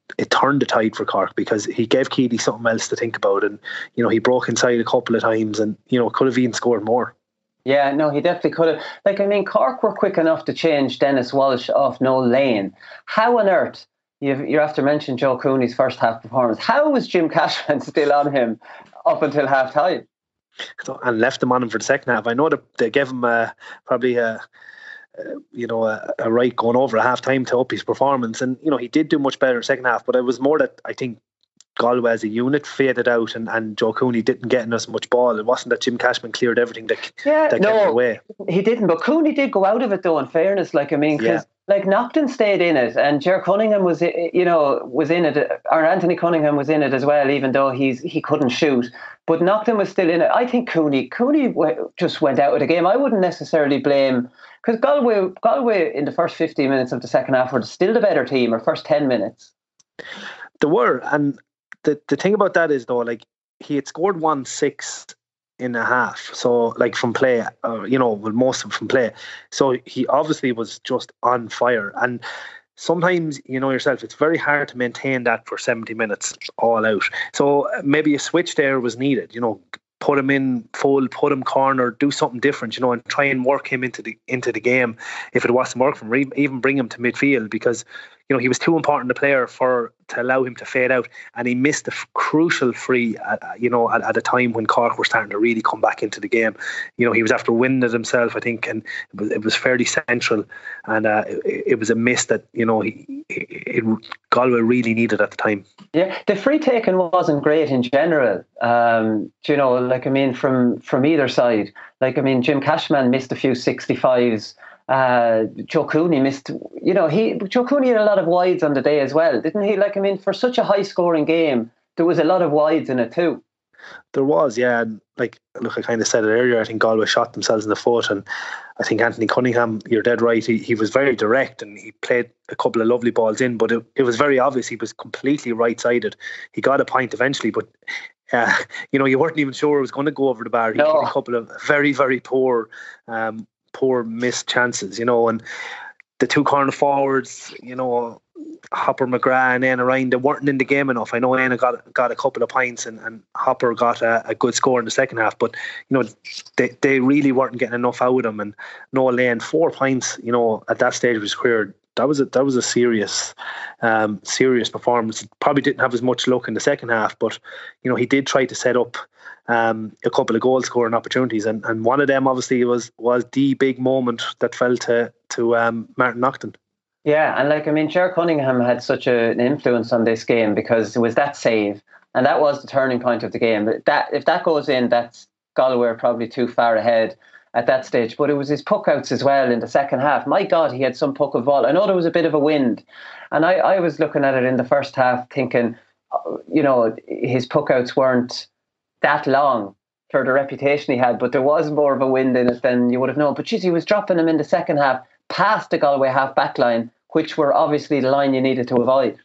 it turned the tide for Cork, because he gave Keely something else to think about, and you know he broke inside a couple of times, and you know could have even scored more. Yeah, no, he definitely could have. Like, I mean, Cork were quick enough to change Dennis Walsh off Noel Lane. How on earth, you've, you have to mention Joe Cooney's first half performance, how was Jim Cashman still on him up until half time? So, and left him on him for the second half. I know that they gave him uh, probably a, uh, you know, a, a right going over at half time to up his performance, and you know he did do much better in the second half. But it was more that I think Galway as a unit faded out, and, and Joe Cooney didn't get in as much ball. It wasn't that Jim Cashman cleared everything that, yeah, that no, kept away. He didn't, but Cooney did go out of it though, in fairness. Like, I mean, because yeah. like Nocton stayed in it, and Ger Cunningham was, you know, was in it, or Anthony Cunningham was in it as well, even though he's he couldn't shoot. But Nocton was still in it. I think Cooney Cooney w- just went out of the game. I wouldn't necessarily blame, because Galway, Galway in the first fifteen minutes of the second half were still the better team, or first ten minutes. They were, and The the thing about that is though, like he had scored one six in a half, so like from play, uh, you know, well, most of it from play. So he obviously was just on fire. And sometimes, you know yourself, it's very hard to maintain that for seventy minutes all out. So maybe a switch there was needed. You know, put him in full, put him corner, do something different. You know, and try and work him into the into the game if it wasn't working for him, or even bring him to midfield, because you know he was too important a player for to allow him to fade out, and he missed a f- crucial free at, you know at, at a time when Cork were starting to really come back into the game. You know he was after winning it himself, I think, and it was, it was fairly central, and uh, it, it was a miss that you know he, it, it, Galway really needed at the time. Yeah, the free taking wasn't great in general. Um, you know, like I mean, from from either side. Like I mean, Jim Cashman missed a few sixty-fives. Uh, Joe Cooney missed, you know, he Joe Cooney had a lot of wides on the day as well, didn't he? Like, I mean, for such a high scoring game, there was a lot of wides in it too. There was, yeah. And like, look, I kind of said it earlier, I think Galway shot themselves in the foot, and I think Anthony Cunningham, you're dead right, he, he was very direct, and he played a couple of lovely balls in, but it, it was very obvious he was completely right-sided. He got a point eventually, but uh, you know, you weren't even sure it was going to go over the bar. He no. had a couple of very, very poor um poor missed chances, you know, and the two corner forwards, you know, Hopper, McGrath and Éanna Ryan, they weren't in the game enough. I know Éanna got got a couple of points, and, and Hopper got a, a good score in the second half, but you know they, they really weren't getting enough out of them. And Noel Lane, four points, you know, at that stage of his career, that was a that was a serious um, serious performance. Probably didn't have as much luck in the second half, but you know he did try to set up um, a couple of goal scoring opportunities, and, and one of them obviously was was the big moment that fell to to um, Martin Nocton. Yeah, and like I mean, Ger Cunningham had such a, an influence on this game, because it was that save, and that was the turning point of the game. That if that goes in, that's Galway are probably too far ahead at that stage. But it was his puck outs as well in the second half. My God, he had some puck of ball. I know there was a bit of a wind, and I, I was looking at it in the first half thinking, you know, his puck outs weren't that long for the reputation he had, but there was more of a wind in it than you would have known. But geez, he was dropping them in the second half past the Galway half back line, which were obviously the line you needed to avoid.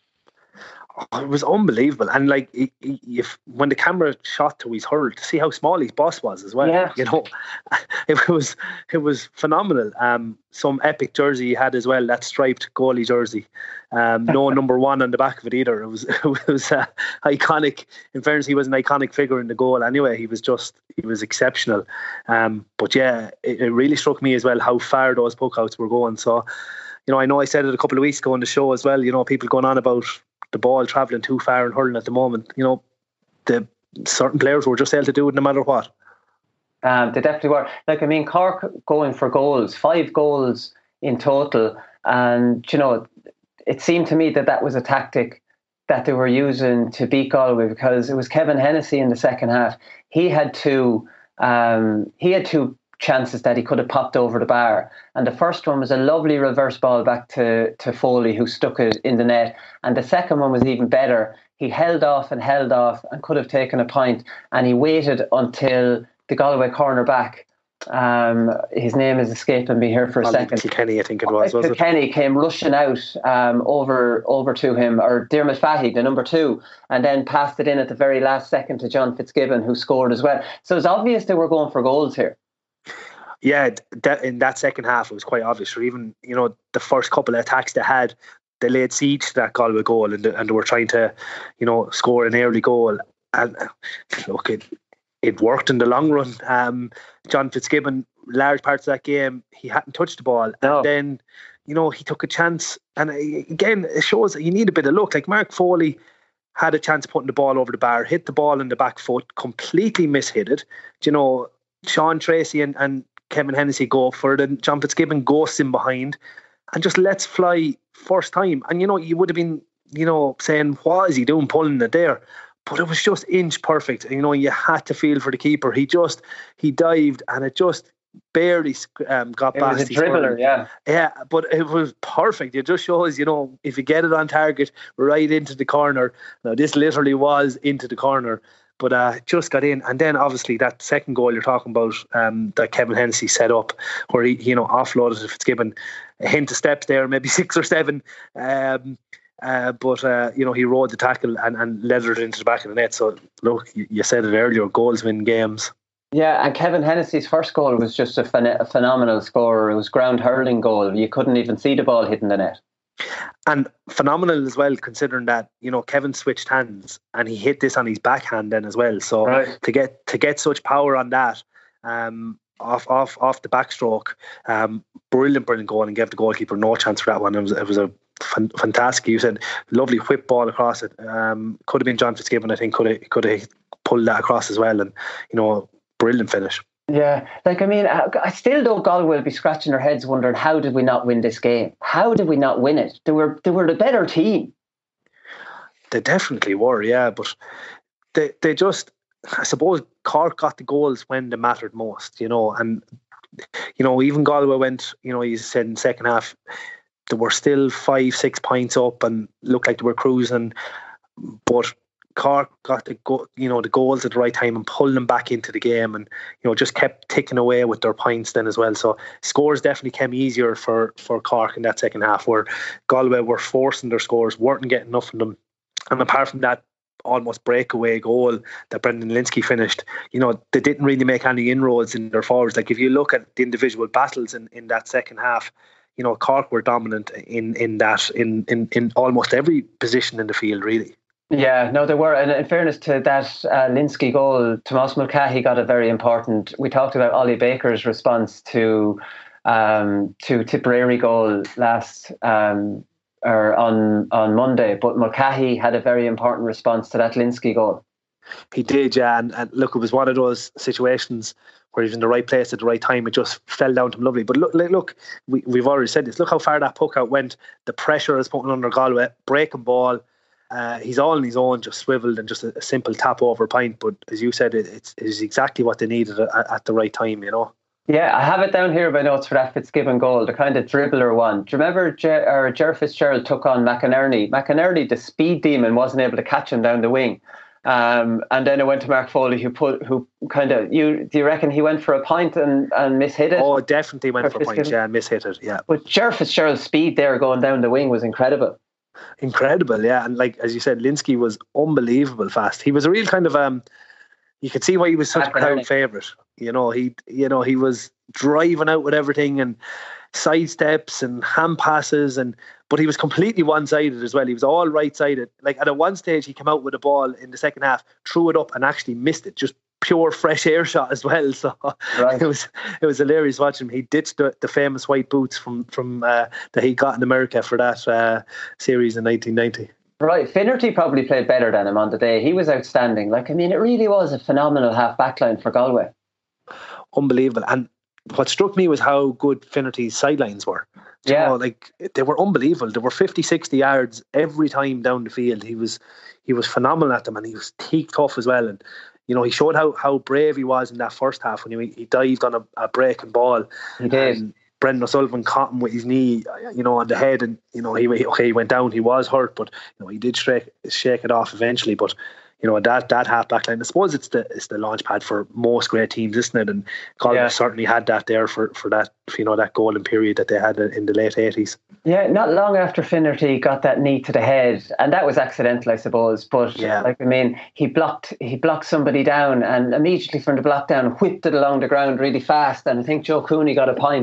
Oh, it was unbelievable, and like if when the camera shot to his hurl, to see how small his boss was as well. Yeah. You know, it was it was phenomenal. Um, some epic jersey he had as well, that striped goalie jersey. Um, no number one on the back of it either. It was it was uh, iconic. In fairness, he was an iconic figure in the goal. Anyway, he was just he was exceptional. Um, but yeah, it, it really struck me as well how far those puck outs were going. So, you know, I know I said it a couple of weeks ago on the show as well. You know, people going on about the ball travelling too far and hurling at the moment. You know, the certain players were just able to do it no matter what. Um, they definitely were. Like, I mean, Cork going for goals, five goals in total. And, you know, it seemed to me that that was a tactic that they were using to beat Galway, because it was Kevin Hennessy in the second half. He had two, um, he had two chances that he could have popped over the bar, and the first one was a lovely reverse ball back to, to Foley, who stuck it in the net, and the second one was even better. He held off and held off and could have taken a point, and he waited until the Galway cornerback, um, his name is escaping me here for a Ollie second. Kilkenny, I think it was, was it? Kilkenny came rushing out um, over over to him, or Dermot Fahy, the number two, and then passed it in at the very last second to John Fitzgibbon, who scored as well. So it's obvious they were going for goals here. Yeah, that, in that second half, it was quite obvious. Or even, you know, the first couple of attacks they had, they laid siege to that Galway goal, and, and they were trying to, you know, score an early goal. And look, it it worked in the long run. Um, John Fitzgibbon, large parts of that game, he hadn't touched the ball, no. and then, you know, he took a chance. And again, it shows that you need a bit of luck. Like Mark Foley had a chance putting the ball over the bar, hit the ball in the back foot, completely mishit it. You know, Sean Tracy and, and Kevin Hennessy go for it, and John Fitzgibbon ghosts in behind and just lets fly first time. And, you know, you would have been, you know, saying, what is he doing pulling it there? But it was just inch perfect. You know, you had to feel for the keeper. He just, he dived and it just barely um, got it past. It was a dribbler, yeah. Yeah, but it was perfect. It just shows, you know, if you get it on target, right into the corner. Now, this literally was into the corner, but uh, just got in. And then, obviously, that second goal you're talking about, um, that Kevin Hennessy set up, where he, you know, offloaded to Fitzgibbon. A hint of steps there, maybe six or seven. Um, Uh, but, uh, you know, he rode the tackle and, and leathered it into the back of the net. So, look, you, you said it earlier, goals win games. Yeah, and Kevin Hennessy's first goal was just a, phen- a phenomenal score. It was ground hurling goal. You couldn't even see the ball hitting the net. And phenomenal as well, considering that, you know, Kevin switched hands and he hit this on his backhand then as well. So right. to get to get such power on that, um, off off off the backstroke, um, brilliant, brilliant goal, and gave the goalkeeper no chance for that one. It was it was a fantastic. You said lovely whip ball across it. Um, could have been John Fitzgibbon, I think, could have could have pulled that across as well, and, you know, brilliant finish. Yeah, like I mean, I still know Galway will be scratching their heads wondering, how did we not win this game? How did we not win it? They were they were the better team. They definitely were, yeah, but they they just, I suppose, Cork got the goals when they mattered most, you know, and, you know, even Galway went, you know, you said in the second half, they were still five, six points up and looked like they were cruising, but Cork got the go, you know, the goals at the right time and pulled them back into the game, and, you know, just kept ticking away with their points then as well. So scores definitely came easier for, for Cork in that second half, where Galway were forcing their scores, weren't getting enough of them. And apart from that almost breakaway goal that Brendan Linsky finished, you know, they didn't really make any inroads in their forwards. Like, if you look at the individual battles in, in that second half, you know, Cork were dominant in, in that, in, in, in almost every position in the field, really. Yeah, no, they were. And in fairness to that uh, Linsky goal, Tomas Mulcahy got a very important. We talked about Ollie Baker's response to um, to Tipperary goal last um, or on on Monday, but Mulcahy had a very important response to that Linsky goal. He did, yeah. And, and look, it was one of those situations where he was in the right place at the right time. It just fell down to him lovely. But look, look, we, we've already said this. Look how far that puck out went. The pressure is putting under Galway. Breaking ball. Uh, he's all on his own, just swiveled and just a, a simple tap over point. But as you said, it, it's, it's exactly what they needed at, at the right time, you know. Yeah, I have it down here by notes for that Fitzgibbon goal, the kind of dribbler one. Do you remember Ger, or Ger Fitzgerald took on McInerney? McInerney, the speed demon, wasn't able to catch him down the wing. Um, and then it went to Mark Foley, who put, who kind of, you do you reckon he went for a point and, and mishit it? Oh, definitely went for a point, yeah, and mishit it, yeah. But Ger Fitzgerald's speed there going down the wing was incredible. Incredible, yeah. And like, as you said, Linsky was unbelievable fast. He was a real kind of, um, you could see why he was such a crowd favourite. You know, he, you know, he was driving out with everything and side steps and hand passes, and but he was completely one-sided as well. He was all right-sided. Like, at a one stage, he came out with a ball in the second half, threw it up, and actually missed it. Just pure fresh air shot as well. So right. it was it was hilarious watching him. He ditched the, the famous white boots from from uh, that he got in America for that uh, series in nineteen ninety. Right, Finnerty probably played better than him on the day. He was outstanding. Like, I mean, it really was a phenomenal half back line for Galway. Unbelievable. And what struck me was how good Finnerty's sidelines were. Yeah. You know, like, they were unbelievable. They were fifty, sixty yards every time down the field. He was he was phenomenal at them, and he was teak tough as well. And, you know, he showed how, how brave he was in that first half when he, he dived on a, a breaking ball. He did. And Brendan O'Sullivan caught him with his knee, you know, on the head, and, you know, he okay, he went down. He was hurt, but, you know, he did shake shake it off eventually. But, you know, that that half back line, I suppose it's the it's the launch pad for most great teams, isn't it? And Galway yeah. certainly had that there for, for that, you know, that golden period that they had in the late eighties. Yeah, not long after Finnerty got that knee to the head, and that was accidental, I suppose. But yeah. like, I mean, he blocked he blocked somebody down, and immediately from the block down, whipped it along the ground really fast. And I think Joe Cooney got a point.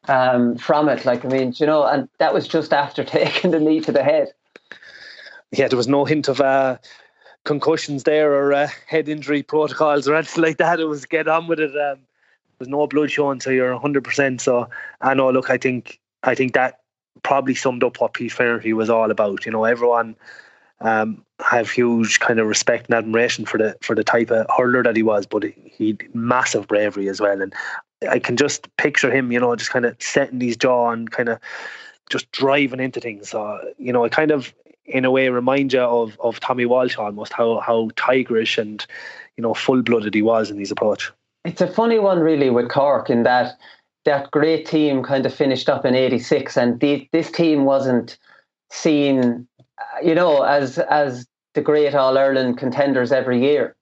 um, from it. Like, I mean, you know, and that was just after taking the knee to the head. Yeah, there was no hint of uh, concussions there or uh, head injury protocols or anything like that. It was get on with it. Um, there's no blood showing, so you're one hundred percent. So I know, look, I think I think that probably summed up what Pete Finnerty was all about. You know, everyone um, have huge kind of respect and admiration for the for the type of hurler that he was, but he had massive bravery as well. And I can just picture him, you know, just kind of setting his jaw and kind of just driving into things. So, you know, it kind of, in a way, remind you of, of Tommy Walsh almost, how how tigerish and, you know, full-blooded he was in his approach. It's a funny one really with Cork in that that great team kind of finished up in eighty-six, and the, this team wasn't seen, you know, as as the great All-Ireland contenders every year.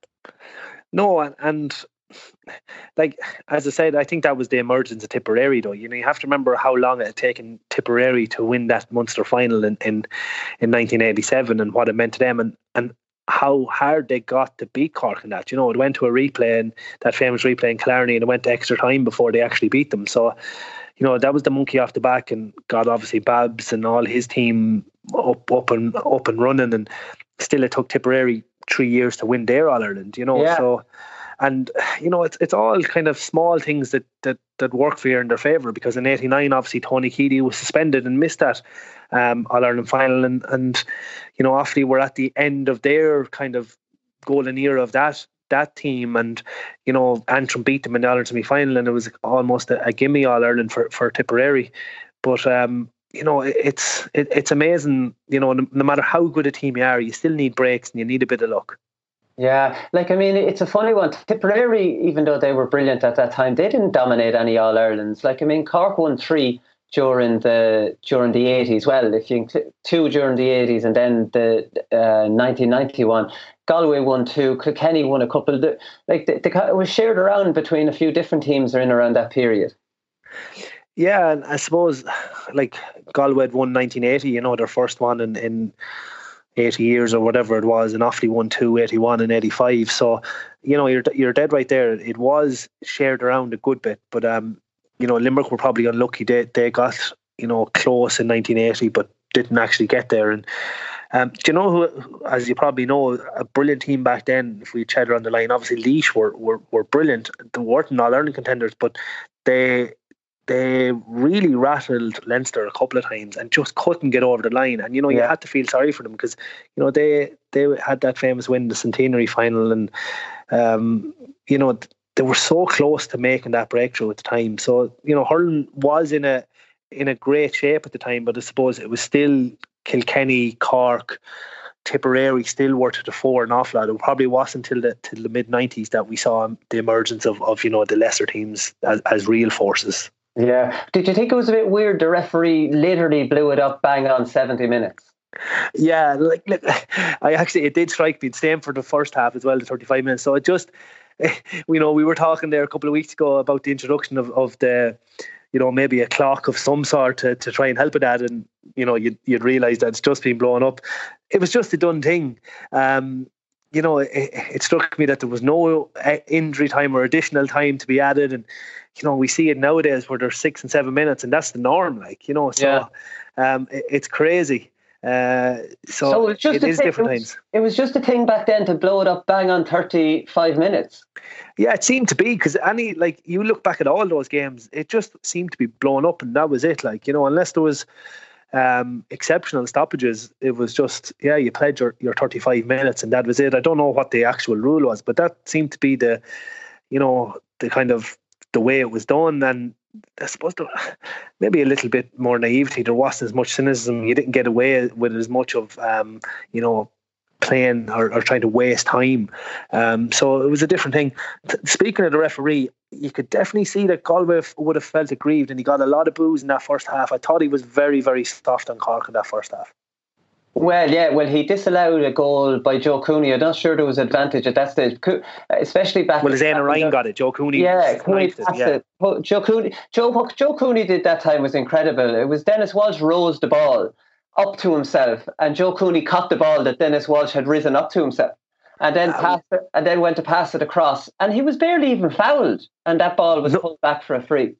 No, and, and like, as I said, I think that was the emergence of Tipperary, though. You know, you have to remember how long it had taken Tipperary to win that Munster final in, in, in nineteen eighty-seven and what it meant to them, and, and how hard they got to beat Cork in that. You know, it went to a replay, and that famous replay in Killarney, and it went to extra time before they actually beat them. So, you know, that was the monkey off the back, and got obviously Babs and all his team up up and up and running, and still it took Tipperary three years to win their All-Ireland, you know. Yeah. So, and, you know, it's it's all kind of small things that, that, that work for you in their favour, because in eighty-nine, obviously, Tony Keady was suspended and missed that um, All-Ireland final. And, and, you know, Offaly were at the end of their kind of golden era of that that team. And, you know, Antrim beat them in the All-Ireland semi-final, and it was almost a, a gimme All-Ireland for, for Tipperary. But, um, you know, it's it, it's amazing, you know, no, no matter how good a team you are, you still need breaks and you need a bit of luck. Yeah, like, I mean, it's a funny one. Tipperary, even though they were brilliant at that time, they didn't dominate any All-Irelands. Like, I mean, Cork won three during the during the eighties. Well, if you include two during the eighties and then the uh, nineteen ninety-one, Galway won two, Kilkenny won a couple. Like, they, they, it was shared around between a few different teams in around that period. Yeah, and I suppose, like, Galway had won nineteen eighty, you know, their first one in, in eighty years or whatever it was, and Offaly won two, eighty-one and eighty-five. So, you know, you're you're dead right there. It was shared around a good bit, but um, you know, Limerick were probably unlucky. They they got, you know, close in nineteen eighty, but didn't actually get there. And um, do you know who, as you probably know, a brilliant team back then? If we Cheddar on the line, obviously Laois were were were brilliant. They weren't All-Ireland contenders, but they. They really rattled Leinster a couple of times and just couldn't get over the line. And, you know, you yeah. had to feel sorry for them because, you know, they they had that famous win, the centenary final. And, um, you know, they were so close to making that breakthrough at the time. So, you know, hurling was in a in a great shape at the time, but I suppose it was still Kilkenny, Cork, Tipperary still were to the fore an awful lot. It probably wasn't until the till the mid nineties that we saw the emergence of, of you know, the lesser teams as, as real forces. Yeah. Did you think it was a bit weird the referee literally blew it up bang on seventy minutes? Yeah, like, like I actually, it did strike me. The same for the first half as well, the thirty-five minutes. So it just, you know, we were talking there a couple of weeks ago about the introduction of, of the, you know, maybe a clock of some sort to, to try and help with that. And, you know, you'd, you'd realise that it's just been blown up. It was just a done thing. Um, you know, it, it struck me that there was no injury time or additional time to be added. And, you know, we see it nowadays where there's six and seven minutes and that's the norm, like, you know, so yeah. um, it, it's crazy. Uh, so so it, it is thing, different it was, times. It was just a thing back then to blow it up bang on thirty-five minutes. Yeah, it seemed to be, because any, like, you look back at all those games, it just seemed to be blown up and that was it. Like, you know, unless there was um, exceptional stoppages, it was just, yeah, you played your, your thirty-five minutes and that was it. I don't know what the actual rule was, but that seemed to be the, you know, the kind of the way it was done. And I suppose there, maybe a little bit more naivety. There wasn't as much cynicism. You didn't get away with as much of, um, you know, playing or, or trying to waste time. Um, so it was a different thing. Speaking of the referee, you could definitely see that Galway would have felt aggrieved, and he got a lot of boos in that first half. I thought he was very, very soft on Cork in that first half. Well, yeah, well, he disallowed a goal by Joe Cooney. I'm not sure there was advantage at that stage, especially back. Well, as Éanna Ryan got it, Joe Cooney. Yeah, Cooney passed it. Yeah. Joe Cooney, Joe, what Joe Cooney did that time was incredible. It was Dennis Walsh rose the ball up to himself, and Joe Cooney caught the ball that Dennis Walsh had risen up to himself, and then um, passed it, and then went to pass it across, and he was barely even fouled, and that ball was no. pulled back for a free.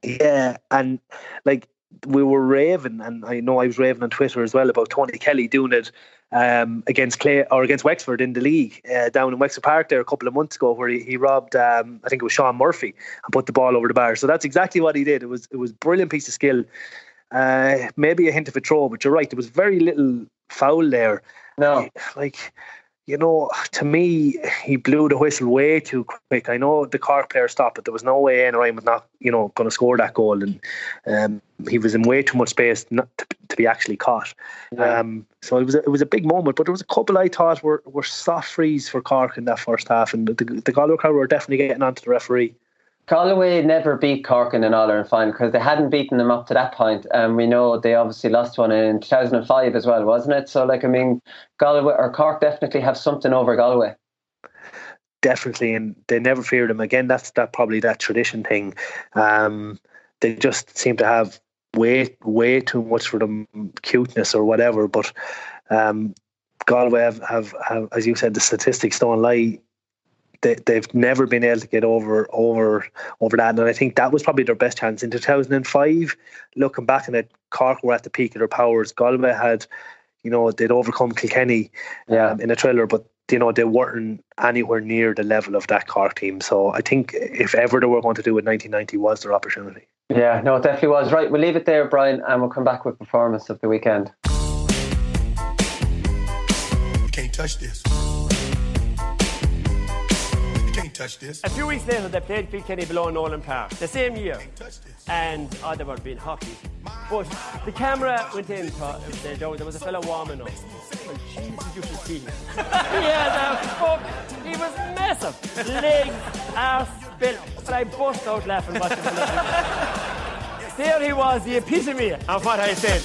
Yeah, and like we were raving, and I know I was raving on Twitter as well about Tony Kelly doing it um, against Clay or against Wexford in the league uh, down in Wexford Park there a couple of months ago, where he, he robbed um, I think it was Sean Murphy and put the ball over the bar. So that's exactly what he did. It was it was a brilliant piece of skill. Uh, maybe a hint of a throw, but you're right. There was very little foul there. No, like. You know, to me, he blew the whistle way too quick. I know the Cork player stopped, but there was no way Eamon Ryan was not, you know, going to score that goal, and um, he was in way too much space not to, to be actually caught. Yeah. Um, so it was a, it was a big moment, but there was a couple I thought were, were soft frees for Cork in that first half, and the, the Galway crowd were definitely getting onto the referee. Galway never beat Cork in an All-Ireland final because they hadn't beaten them up to that point. And um, we know they obviously lost one in two thousand five as well, wasn't it? So, like, I mean, Galway or Cork definitely have something over Galway. Definitely, and they never feared them. Again, that's that probably that tradition thing. Um, they just seem to have way, way too much for them cuteness or whatever. But um, Galway have, have, have, as you said, the statistics don't lie. They, they've never been able to get over over over that, and I think that was probably their best chance in two thousand five. Looking back on it, Cork were at the peak of their powers. Galway had, you know, they'd overcome Kilkenny yeah. um, in a thriller, but you know they weren't anywhere near the level of that Cork team. So I think if ever they were going to do it, nineteen ninety was their opportunity. Yeah, no, it definitely was. Right, we'll leave it there, Brian, and we'll come back with performance of the weekend. You can't touch this. Touch this. A few weeks later, they played Kilkenny below Nolan Park the same year, and oh, they were being hockey. But the camera went in. To, there, there was a fellow warming up. Well, Jesus, you should see him. He had a fuck. He was massive. Legs, arse, built. But I burst out laughing watching him. There he was, the epitome of what I said.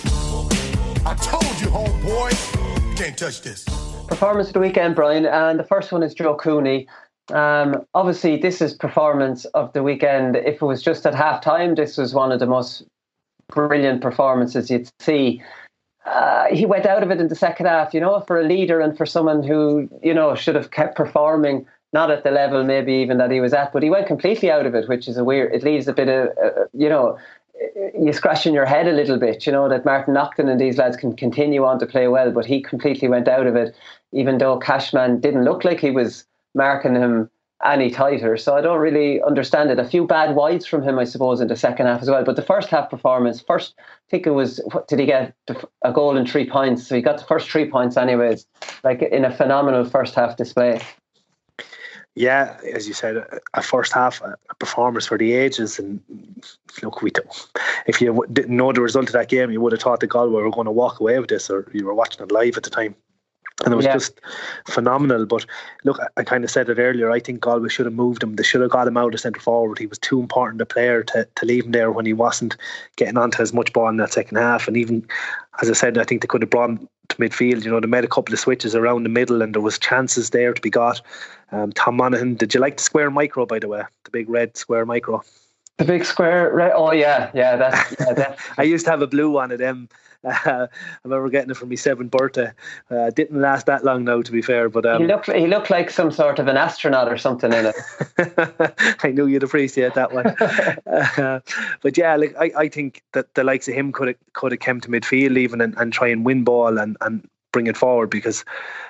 I told you, homeboy, you can't touch this. Performance of the weekend, Brian, and the first one is Joe Cooney. Um, obviously, this is performance of the weekend. If it was just at half time, this was one of the most brilliant performances you'd see. Uh, he went out of it in the second half, you know, for a leader and for someone who, you know, should have kept performing, not at the level maybe even that he was at, but he went completely out of it, which is a weird, it leaves a bit of, uh, you know, you scratching your head a little bit, you know, that Martin Naughton and these lads can continue on to play well, but he completely went out of it, even though Cashman didn't look like he was marking him any tighter. So I don't really understand it. A few bad wides from him, I suppose, in the second half as well. But the first half performance, first, I think it was, what, did he get a goal and three points? So he got the first three points anyways, like in a phenomenal first half display. Yeah, as you said, a first half a performance for the ages. And look, we don't, if you didn't know the result of that game, you would have thought the Galway were going to walk away with this, or you were watching it live at the time. And it was yeah. just phenomenal. But look, I, I kind of said it earlier. I think Galway should have moved him. They should have got him out of centre forward. He was too important a player to, to leave him there when he wasn't getting onto as much ball in that second half. And even, as I said, I think they could have brought him to midfield. You know, they made a couple of switches around the middle and there was chances there to be got. Um, Tom Monaghan, did you like the square micro, by the way? The big red square micro? The big square, right? Oh, yeah, yeah. That's, yeah, that's... I used to have a blue one of them. Uh, I remember getting it for my seventh birthday. Uh, didn't last that long now, to be fair. But um, he looked he looked like some sort of an astronaut or something in it. I knew you'd appreciate that one. uh, but yeah, like I, I think that the likes of him could have could have come to midfield even and, and try and win ball and, and bring it forward, because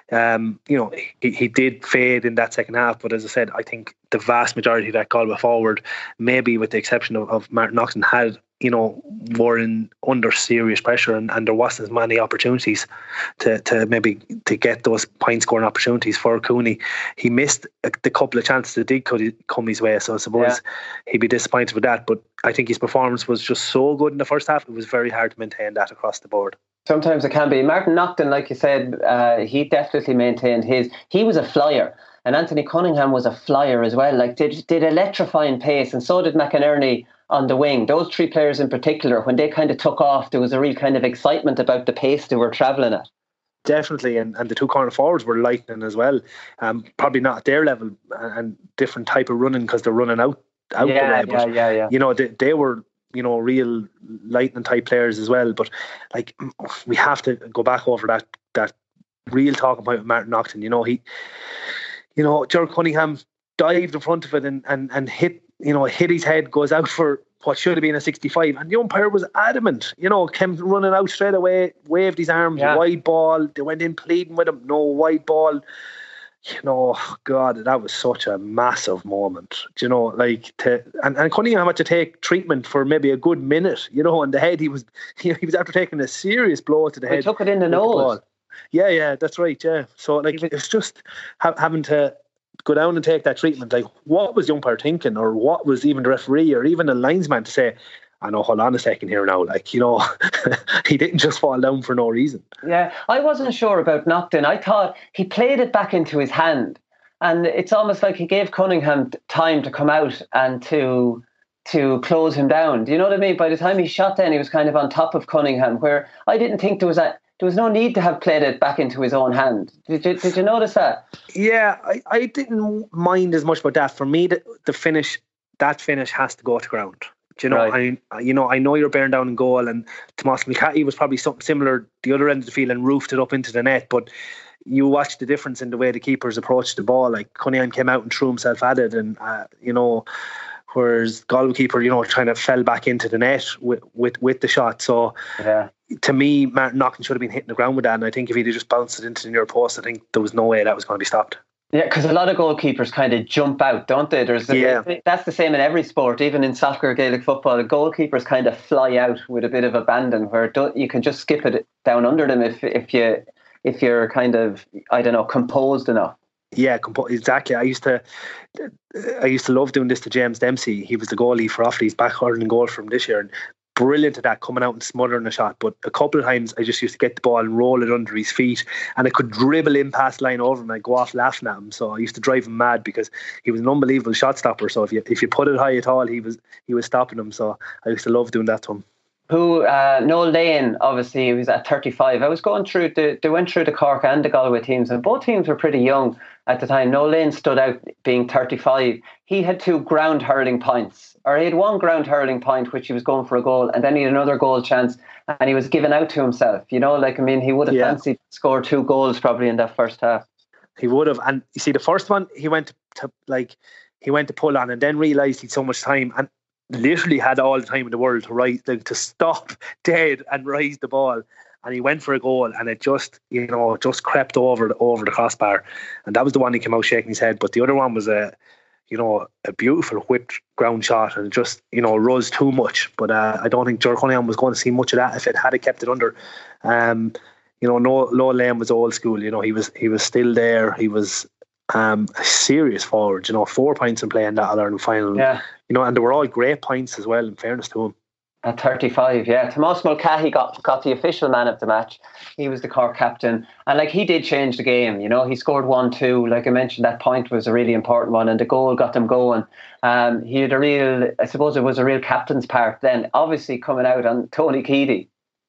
um, you know he, he did fade in that second half. But as I said, I think the vast majority of that Galway forward, maybe with the exception of, of Martin Naughton, had you know, were in under serious pressure, and, and there wasn't as many opportunities to, to maybe to get those point scoring opportunities for Cooney. He missed a, the couple of chances that did come his way, so I suppose yeah. he'd be disappointed with that. But I think his performance was just so good in the first half, it was very hard to maintain that across the board. Sometimes it can be. Martin Naughton, like you said, uh, he definitely maintained his. He was a flyer, and Anthony Cunningham was a flyer as well. Like did did electrifying pace, and so did McInerney on the wing. Those three players in particular, when they kind of took off, there was a real kind of excitement about the pace they were travelling at. Definitely, and, and the two corner forwards were lightning as well. Um, probably not at their level, and different type of running because they're running out out yeah, the way. But, yeah, yeah, yeah. You know, they, they were you know real lightning type players as well. But like we have to go back over that that real talking point with Martin Naughton. You know he, you know, Gerard Cunningham dived in front of it and and and hit. You know, hit his head, goes out for what should have been a sixty-five, and the umpire was adamant, you know, came running out straight away, waved his arms, yeah. wide ball, they went in pleading with him, no wide ball. You know, God, that was such a massive moment. Do you know, like, to, and, and Cunningham had to take treatment for maybe a good minute, you know, on the head. He was, you know, he was after taking a serious blow to the he head. He took it in the nose. The yeah, yeah, that's right, yeah. So, like, was, it's just ha- having to go down and take that treatment. Like, what was the umpire thinking, or what was even the referee, or even the linesman to say, I know, hold on a second here now. Like, you know, he didn't just fall down for no reason. Yeah, I wasn't sure about Naughton. I thought he played it back into his hand. And it's almost like he gave Cunningham time to come out and to to close him down. Do you know what I mean? By the time he shot then, he was kind of on top of Cunningham, where I didn't think there was a, there was no need to have played it back into his own hand. Did you, did you notice that? Yeah, I, I didn't mind as much about that. For me, the, the finish, that finish has to go to ground. You know, right. I you know I know you're bearing down in goal, and Tomas Mulcahy was probably something similar the other end of the field and roofed it up into the net. But you watch the difference in the way the keepers approached the ball. Like, Cunningham came out and threw himself at it, and uh, you know, whereas Galway keeper, you know, trying to fell back into the net with with, with the shot. So yeah. to me, Martin Naughton should have been hitting the ground with that. And I think if he'd just bounced it into the near post, I think there was no way that was going to be stopped. Yeah, because a lot of goalkeepers kind of jump out, don't they? There's a, yeah. That's the same in every sport, even in soccer, Gaelic football. The goalkeepers kind of fly out with a bit of abandon, where you can just skip it down under them if if you if you're kind of, I don't know, composed enough. Yeah, compo- exactly. I used to, I used to love doing this to James Dempsey. He was the goalie for Offaly's back hurling goal from this year, and brilliant at that, coming out and smothering a shot. But a couple of times I just used to get the ball and roll it under his feet, and I could dribble in past line over him and I'd go off laughing at him. So I used to drive him mad because he was an unbelievable shot stopper. So if you if you put it high at all, he was he was stopping him. So I used to love doing that to him. Who uh, Noel Lane, obviously, he was at thirty-five. I was going through the they went through the Cork and the Galway teams, and both teams were pretty young at the time. Noel Lane stood out being thirty-five. He had two ground hurling points, or he had one ground hurling point which he was going for a goal, and then he had another goal chance, and he was giving out to himself. You know, like, I mean, he would have yeah. fancied score two goals probably in that first half. He would have, and you see, the first one he went to, to like he went to pull on, and then realised he'd so much time, and literally had all the time in the world to rise, like, to stop dead and rise the ball, and he went for a goal, and it just, you know, just crept over the, over the crossbar, and that was the one he came out shaking his head. But the other one was a, you know, a beautiful whipped ground shot, and it just, you know, rose too much. But uh, I don't think Ger Cunningham was going to see much of that if it had kept it under. Um, you know, Noel Lane was old school. You know, he was he was still there. He was um, a serious forward. You know, four points in play in that All-Ireland final. Yeah. You know, and they were all great points as well, in fairness to him. At thirty-five, yeah. Tomas Mulcahy got, got the official man of the match. He was the Cork captain. And, like, he did change the game, you know. He scored one two. Like I mentioned, that point was a really important one, and the goal got them going. Um, he had a real, I suppose it was a real captain's part then, obviously coming out on Tony Keady.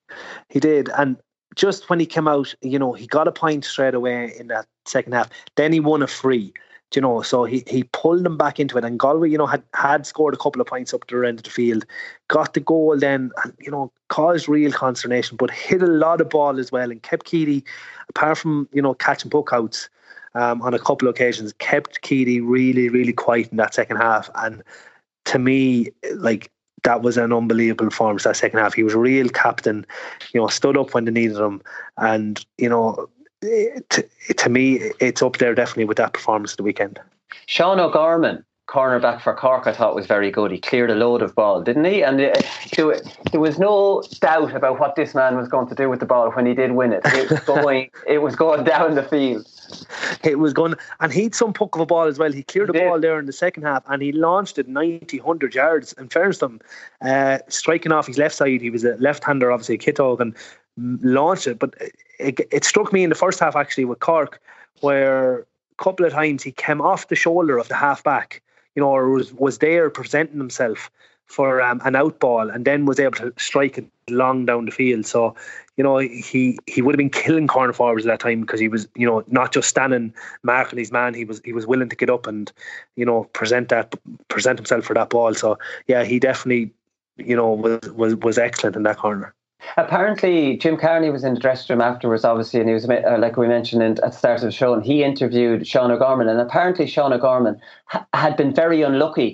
He did. And just when he came out, you know, he got a point straight away in that second half. Then he won a free. You know, so he, he pulled them back into it, and Galway, you know, had, had scored a couple of points up the end of the field, got the goal then, and, you know, caused real consternation, but hit a lot of ball as well, and kept Keady, apart from, you know, catching puck outs um, on a couple of occasions, kept Keady really, really quiet in that second half. And to me, like, that was an unbelievable performance that second half. He was a real captain, you know, stood up when they needed him, and, you know, To, to me, it's up there definitely with that performance of the weekend. Sean O'Gorman, cornerback for Cork, I thought was very good. He cleared a load of ball, didn't he? And uh, there, there was no doubt about what this man was going to do with the ball when he did win it. It was going, it was going down the field. It was going, and he'd some puck of a ball as well. He cleared the he ball there in the second half, and he launched it ninety, one hundred yards. In fairness to him, uh, striking off his left side, he was a left-hander, obviously, a Kitog, and launched it. But it, it struck me in the first half, actually, with Cork, where a couple of times he came off the shoulder of the half-back, you know, or was, was there presenting himself for um, an out ball, and then was able to strike it long down the field. So, you know, he, he would have been killing corner forwards at that time, because he was, you know, not just standing marking his man, he was he was willing to get up and, you know, present that present himself for that ball. So yeah, he definitely, you know, was was, was excellent in that corner. Apparently, Jim Carney was in the dressing room afterwards, obviously, and he was, uh, like we mentioned in, at the start of the show, and he interviewed Sean O'Gorman, and apparently Sean O'Gorman ha- had been very unlucky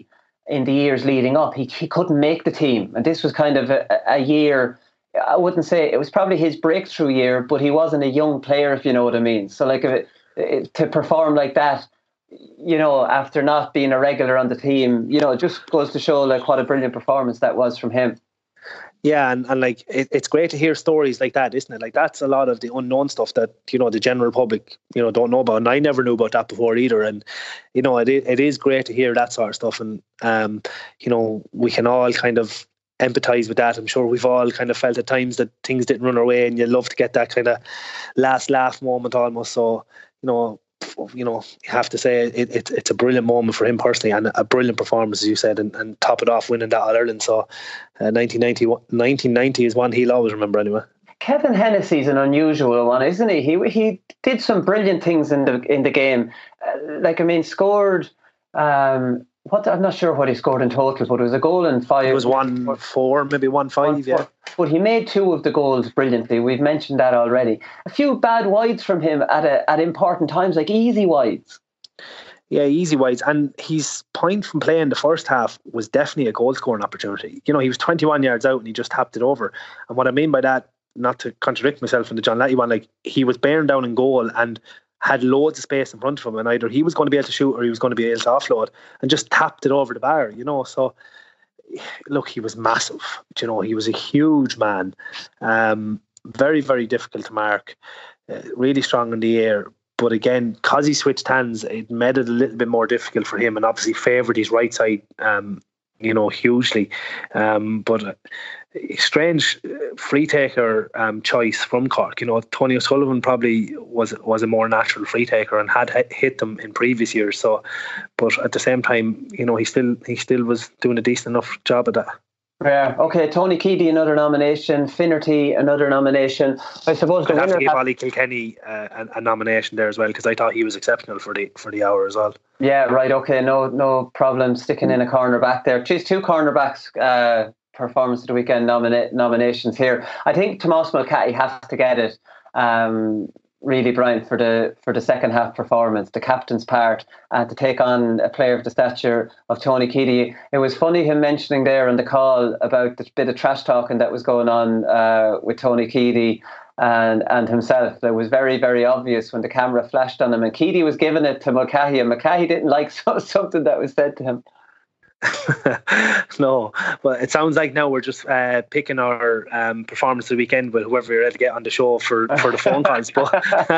in the years leading up. He he couldn't make the team, and this was kind of a, a year. I wouldn't say it was probably his breakthrough year, but he wasn't a young player, if you know what I mean. So like if it, it, to perform like that, you know, after not being a regular on the team, you know, it just goes to show like what a brilliant performance that was from him. Yeah, and, and like it, it's great to hear stories like that, isn't it? Like that's a lot of the unknown stuff that, you know, the general public, you know, don't know about. And I never knew about that before either. And, you know, it it is great to hear that sort of stuff. And, um, you know, we can all kind of empathise with that. I'm sure we've all kind of felt at times that things didn't run our way, and you love to get that kind of last laugh moment almost. So, you know, you know, you have to say it, it, it's a brilliant moment for him personally, and a brilliant performance, as you said, and, and top it off winning that All-Ireland. So uh, nineteen ninety, nineteen ninety is one he'll always remember anyway. Kevin Hennessy's an unusual one, isn't he? He he did some brilliant things in the in the game. Uh, like I mean, scored. Um, what I'm not sure what he scored in total, but it was a goal and five. It was one four, maybe one five. One, yeah. But he made two of the goals brilliantly. We've mentioned that already. A few bad wides from him at a, at important times, like easy wides. Yeah, easy wides. And his point from playing the first half was definitely a goal scoring opportunity. You know, he was twenty-one yards out and he just tapped it over. And what I mean by that, not to contradict myself in the John Latty one, like he was bearing down in goal and had loads of space in front of him, and either he was going to be able to shoot or he was going to be able to offload, and just tapped it over the bar, you know. So look, he was massive, you know, he was a huge man, um, very, very difficult to mark, uh, really strong in the air. But again, because he switched hands, it made it a little bit more difficult for him, and obviously favoured his right side, um, you know, hugely. Um, but uh, strange free taker um, choice from Cork. You know, Tony O'Sullivan probably was was a more natural free taker and had hit them in previous years. So, but at the same time, you know, he still he still was doing a decent enough job at that. Yeah. Okay. Tony Keady, another nomination. Finnerty, another nomination. I suppose the I'd have winner to give have... Ollie Kilkenny uh, a, a nomination there as well, because I thought he was exceptional for the for the hour as well. Yeah. Right. Okay. No. No problem. Sticking in a cornerback there. Choose two cornerbacks. Uh, performance of the weekend nomina- nominations here. I think Tomás Mulcahy has to get it. Um, really, Brian, for the for the second half performance, the captain's part, uh, to take on a player of the stature of Tony Keady. It was funny him mentioning there on the call about the bit of trash talking that was going on uh, with Tony Keady and and himself. It was very, very obvious when the camera flashed on him, and Keady was giving it to Mulcahy, and Mulcahy didn't like so, something that was said to him. No, but it sounds like now we're just uh, picking our um, performance of the weekend with whoever we're able to get on the show for, for the phone calls. But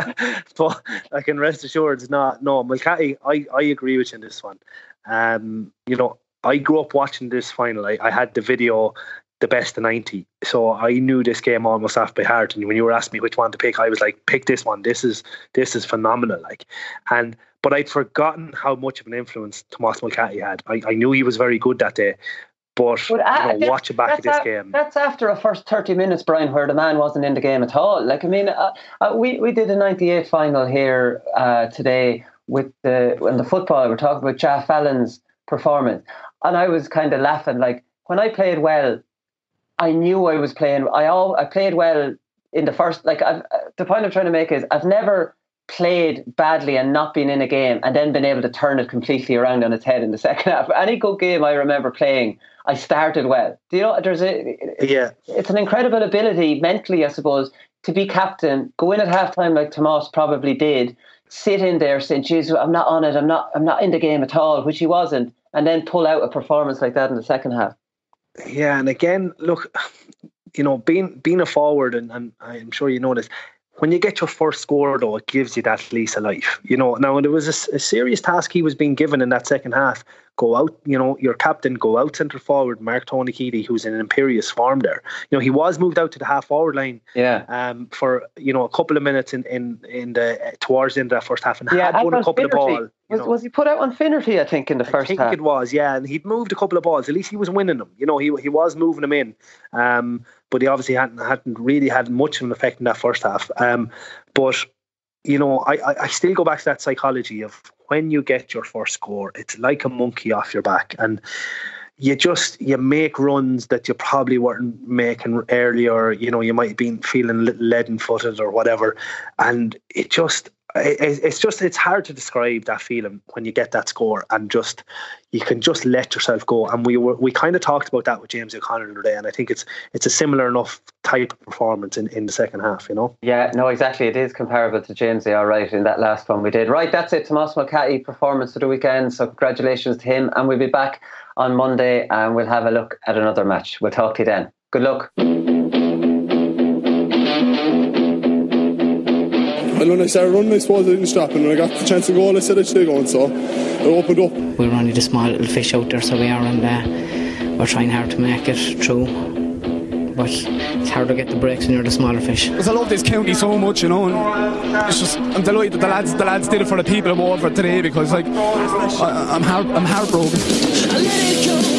but I can rest assured it's not. No, Mulcahy, I, I agree with you in this one. Um, you know, I grew up watching this final. I, I had the video, the best of ninety, so I knew this game almost off by heart. And when you were asking me which one to pick, I was like, pick this one. This is this is phenomenal. Like, and but I'd forgotten how much of an influence Tomás Mulcahy had. I, I knew he was very good that day, but, but uh, you know, watching back at this a, game, that's after a first thirty minutes, Brian, where the man wasn't in the game at all. Like, I mean, uh, uh, we we did a ninety-eight final here uh, today with the when the football. We're talking about Ja Fallon's performance, and I was kind of laughing. Like, when I played well, I knew I was playing. I all I played well in the first. Like, I've, the point I'm trying to make is I've never played badly and not been in a game and then been able to turn it completely around on its head in the second half. Any good game I remember playing, I started well. Do you know? There's a yeah. It's an incredible ability mentally, I suppose, to be captain, go in at halftime like Tomás probably did, sit in there saying, "Geez, I'm not on it. I'm not. I'm not in the game at all," which he wasn't, and then pull out a performance like that in the second half. Yeah, and again, look, you know, being being a forward, and, and I'm sure you know this, when you get your first score, though, it gives you that lease of life. You know, now there was a, a serious task he was being given in that second half. Go out, you know, your captain, go out centre forward, mark Tony Keady, who's in an imperious form there. You know, he was moved out to the half forward line, yeah, um, for you know a couple of minutes in in in the towards the end of that first half, and yeah, had won a couple Finnerty. of balls. Was, was he put out on Finnerty, I think, in the I first think half? it was, yeah, and he'd moved a couple of balls. At least he was winning them. You know, he he was moving them in, um, but he obviously hadn't hadn't really had much of an effect in that first half. Um, but you know, I, I I still go back to that psychology of when you get your first score, it's like a monkey off your back, and you just you make runs that you probably weren't making earlier. You know, you might have been feeling a little leaden footed or whatever, and it just it, it's just it's hard to describe that feeling when you get that score and just you can just let yourself go. And we were we kind of talked about that with James O'Connor today, and I think it's it's a similar enough type of performance in, in the second half, you know. Yeah, no, exactly. It is comparable to Jamesy, all right, in that last one we did. Right, that's it. Tomas Mulcahy performance of the weekend. So congratulations to him, and we'll be back on Monday and we'll have a look at another match. We'll talk to you then. Good luck. And when I started running, I suppose I didn't stop, and when I got the chance to go, I said I should go, and so it opened up. We were only the small little fish out there, so we are, and uh, we're trying hard to make it through. But it's hard to get the breaks when you're the smaller fish. Because I love this county so much, you know. And it's just I'm delighted that the lads the lads did it for the people of Waterford today, because like I, I'm heart I'm heartbroken.